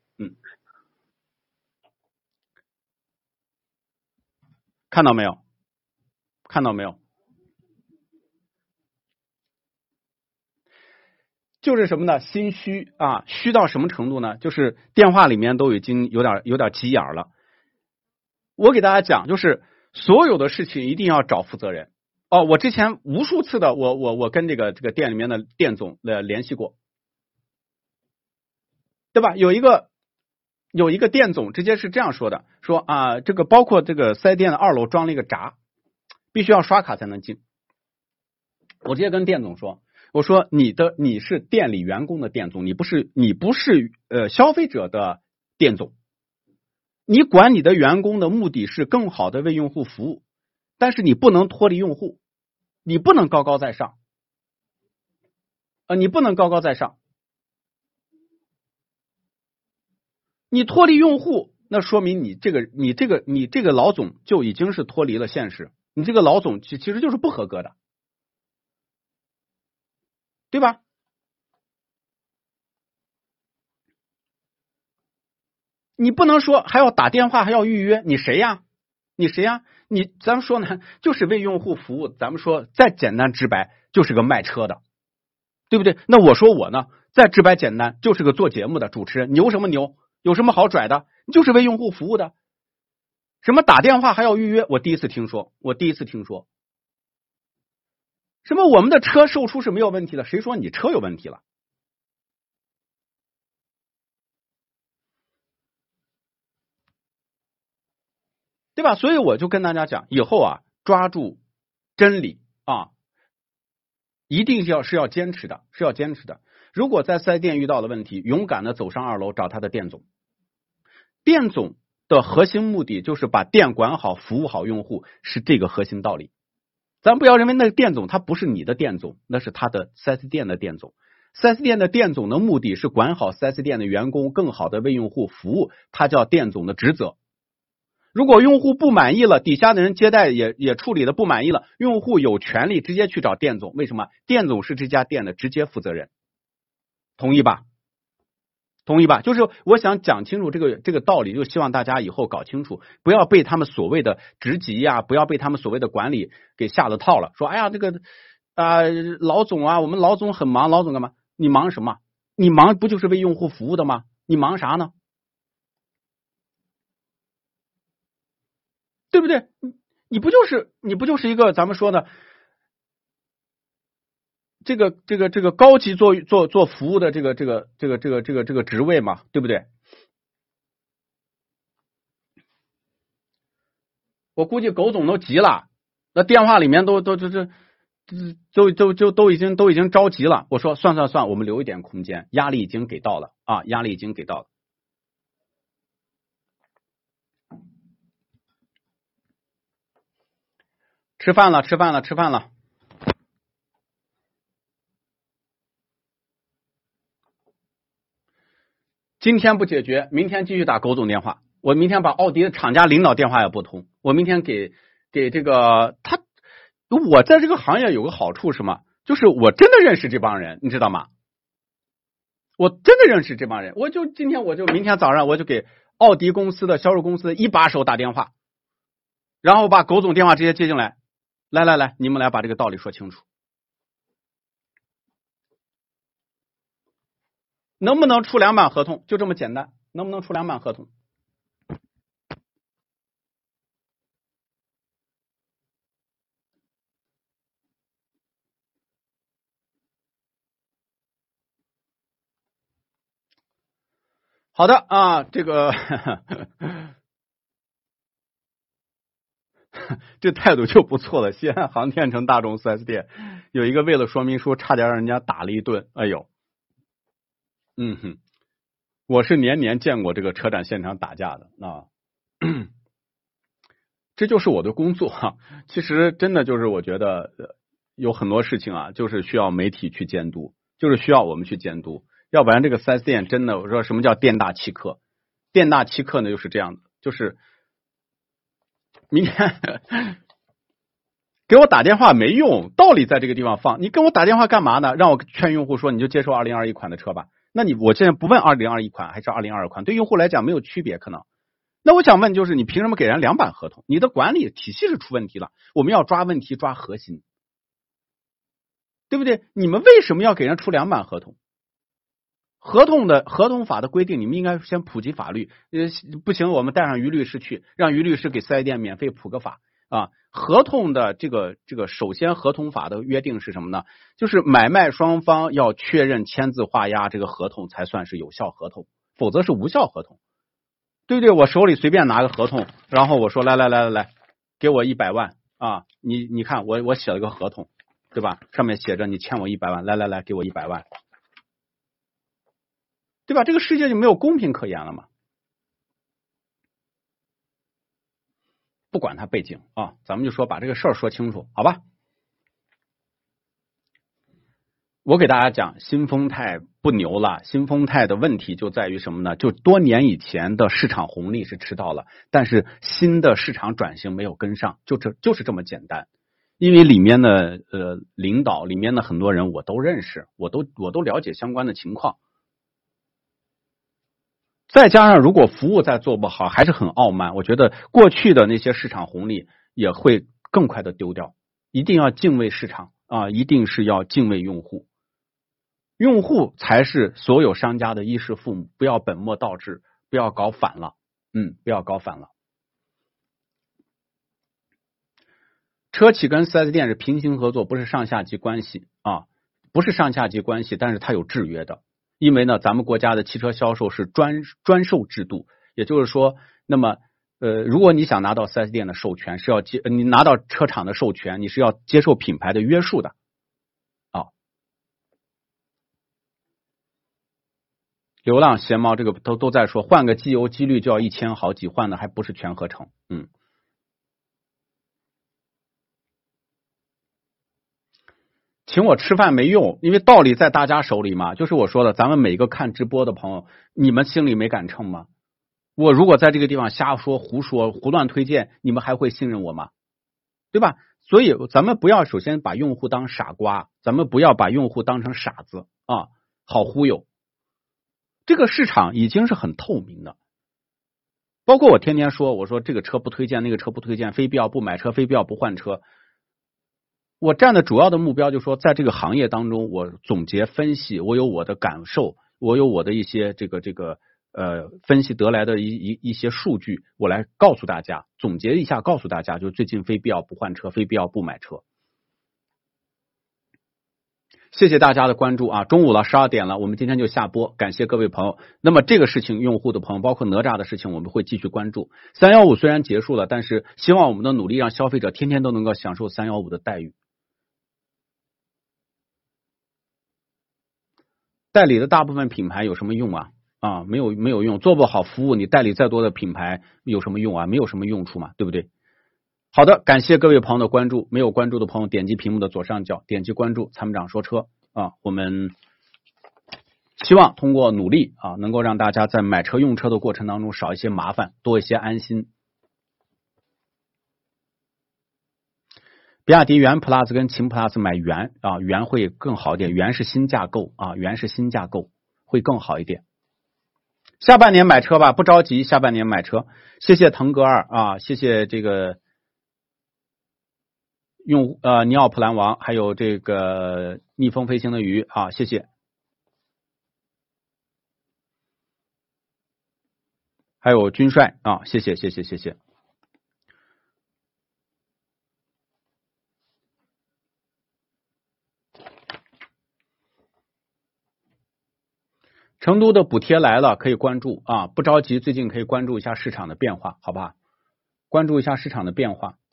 看到没有？看到没有？就是什么呢？心虚啊，虚到什么程度呢？就是电话里面都已经有点急眼了。我给大家讲，就是所有的事情一定要找负责人。哦，我之前无数次的，我跟这个店里面的店总联系过，对吧？有一个店总直接是这样说的，说啊，这个包括这个4S店的2楼装了一个闸，必须要刷卡才能进。我直接跟店总说。我说你是店里员工的店总，你不是消费者的店总，你管你的员工的目的是更好的为用户服务，但是你不能脱离用户，你不能高高在上，你不能高高在上，你脱离用户，那说明你这个老总就已经是脱离了现实，你这个老总其实就是不合格的。对吧？你不能说还要打电话还要预约，你谁呀？咱们说呢，就是为用户服务。咱们说再简单直白，就是个卖车的，对不对？那我说我呢，再直白简单，就是个做节目的主持人，牛什么牛？有什么好拽的？就是为用户服务的。什么打电话还要预约？我第一次听说。什么我们的车售出是没有问题的？谁说你车有问题了？对吧？所以我就跟大家讲，以后啊，抓住真理啊，一定是要坚持的，是要坚持的。如果在4S店遇到了问题，勇敢的走上2楼找他的店总。店总的核心目的就是把店管好，服务好用户，是这个核心道理。咱不要认为那个店总他不是你的店总，那是他的 4S 店的店总。4S 店的店总的目的是管好 4S 店的员工，更好的为用户服务，他叫店总的职责。如果用户不满意了，底下的人接待也处理的不满意了，用户有权利直接去找店总。为什么？店总是这家店的直接负责人。同意吧？就是我想讲清楚这个道理，就希望大家以后搞清楚，不要被他们所谓的职级呀，不要被他们所谓的管理给下了套了。说哎呀，这个老总啊，我们老总很忙，老总干嘛？你忙什么？你忙不就是为用户服务的吗？你忙啥呢？对不对？你不就是一个咱们说的这个高级做服务的这个职位嘛，对不对？我估计狗总都急了，那电话里面都已经着急了。我说算，我们留一点空间，压力已经给到了啊，压力已经给到了。吃饭了。今天不解决，明天继续打狗总电话。我明天把奥迪的厂家领导电话也拨通。我明天给这个他，我在这个行业有个好处是什么？ 就是我真的认识这帮人，你知道吗？我真的认识这帮人，明天早上我就给奥迪公司的销售公司的一把手打电话，然后把苟总电话直接接进来，来，你们来把这个道理说清楚，能不能出2版合同？就这么简单，能不能出2版合同？好的啊，这个这态度就不错了。西安航天城大众 4S 店有一个为了说明书，差点让人家打了一顿。哎呦，我是年见过这个车展现场打架的啊，这就是我的工作哈。其实真的就是我觉得有很多事情啊，就是需要媒体去监督，就是需要我们去监督。要不然这个 4S 店真的，我说什么叫店大欺客？店大欺客呢，就是这样的，就是明天给我打电话没用，道理在这个地方放。你跟我打电话干嘛呢？让我劝用户说你就接受2021款的车吧。那我现在不问2021款还是2022款，对用户来讲没有区别可能。那我想问就是你凭什么给人2版合同？你的管理体系是出问题了。我们要抓问题抓核心，对不对？你们为什么要给人出2版合同？合同法的规定，你们应该先普及法律。不行，我们带上于律师去，让于律师给4S店免费普个法啊。合同的这个首先合同法的约定是什么呢？就是买卖双方要确认签字画押这个合同才算是有效合同，否则是无效合同，对不对？我手里随便拿个合同，然后我说来，给我100万啊！你看我写了个合同，对吧？上面写着你欠我100万，来，给我100万。对吧？这个世界就没有公平可言了嘛。不管他背景啊，咱们就说把这个事儿说清楚，好吧？我给大家讲，新丰泰不牛了。新丰泰的问题就在于什么呢？就多年以前的市场红利是吃到了，但是新的市场转型没有跟上，就是这么简单。因为里面的领导，里面的很多人我都认识，我都了解相关的情况。再加上如果服务再做不好，还是很傲慢，我觉得过去的那些市场红利也会更快的丢掉。一定要敬畏市场啊，一定是要敬畏用户，用户才是所有商家的衣食父母，不要本末倒置，不要搞反了，不要搞反了。车企跟 4S 店是平行合作，不是上下级关系啊，不是上下级关系，但是它有制约的。因为呢，咱们国家的汽车销售是专售制度，也就是说，那么如果你想拿到 4S 店的授权，是要你拿到车厂的授权，你是要接受品牌的约束的啊。流浪闲猫这个都在说，换个机油机滤就要1000好几，换的还不是全合成，请我吃饭没用，因为道理在大家手里嘛。就是我说的，咱们每个看直播的朋友，你们心里没杆秤吗？我如果在这个地方瞎说、胡说、胡乱推荐，你们还会信任我吗？对吧？所以咱们不要首先把用户当傻瓜，咱们不要把用户当成傻子啊，好忽悠。这个市场已经是很透明的，包括我天天说，我说这个车不推荐，那个车不推荐，非必要不买车，非必要不换车。我站的主要的目标就是说，在这个行业当中，我总结分析，我有我的感受，我有我的一些这个分析得来的一些数据，我来告诉大家，总结一下，告诉大家，就最近非必要不换车，非必要不买车。谢谢大家的关注啊！中午了，12点了，我们今天就下播，感谢各位朋友。那么这个事情，用户的朋友，包括哪吒的事情，我们会继续关注。315虽然结束了，但是希望我们的努力让消费者天天都能够享受315的待遇。代理的大部分品牌有什么用啊？没有用，做不好服务，你代理再多的品牌有什么用啊？没有什么用处嘛，对不对？好的，感谢各位朋友的关注，没有关注的朋友点击屏幕的左上角，点击关注参谋长说车啊。我们希望通过努力啊，能够让大家在买车用车的过程当中少一些麻烦，多一些安心。 比亚迪元 Plus 跟秦 Plus 买元啊，元会更好一点，元是新架构啊，元是新架构会更好一点。下半年买车吧，不着急，下半年买车。谢谢腾格尔啊，谢谢这个用尼奥普兰王，还有这个逆风飞行的鱼啊，谢谢。还有军帅啊，谢谢。成都的补贴来了，可以关注啊，不着急，最近可以关注一下市场的变化，好吧？关注一下市场的变化。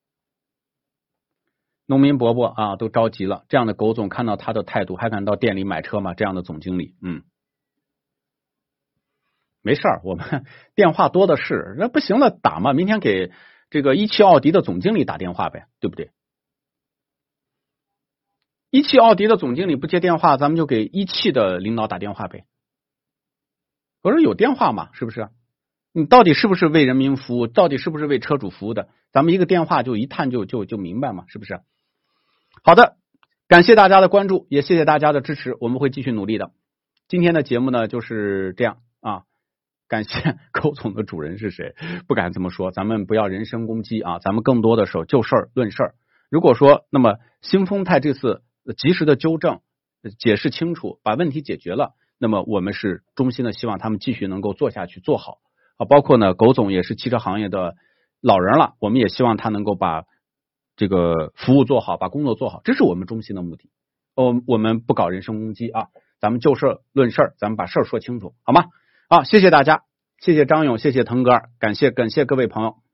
农民伯伯啊，都着急了，这样的狗总看到他的态度，还敢到店里买车吗？这样的总经理，没事儿，我们电话多的是，那不行了打嘛，明天给这个17奥迪的总经理打电话呗，对不对？17奥迪的总经理不接电话，咱们就给17的领导打电话呗。我说有电话嘛，是不是？你到底是不是为人民服务？到底是不是为车主服务的？咱们一个电话就一探就明白嘛，是不是？好的，感谢大家的关注，也谢谢大家的支持，我们会继续努力的。今天的节目呢就是这样啊。感谢狗总的主人是谁？不敢这么说，咱们不要人身攻击啊，咱们更多的时候就事儿论事儿。如果说那么新丰泰这次及时的纠正、解释清楚，把问题解决了，那么我们是衷心的希望他们继续能够做下去、做好啊。包括呢，狗总也是汽车行业的老人了，我们也希望他能够把这个服务做好，把工作做好，这是我们衷心的目的。我们不搞人身攻击啊，咱们就事论事，咱们把事儿说清楚，好吗？啊，谢谢大家，谢谢张勇，谢谢腾格尔，感谢各位朋友。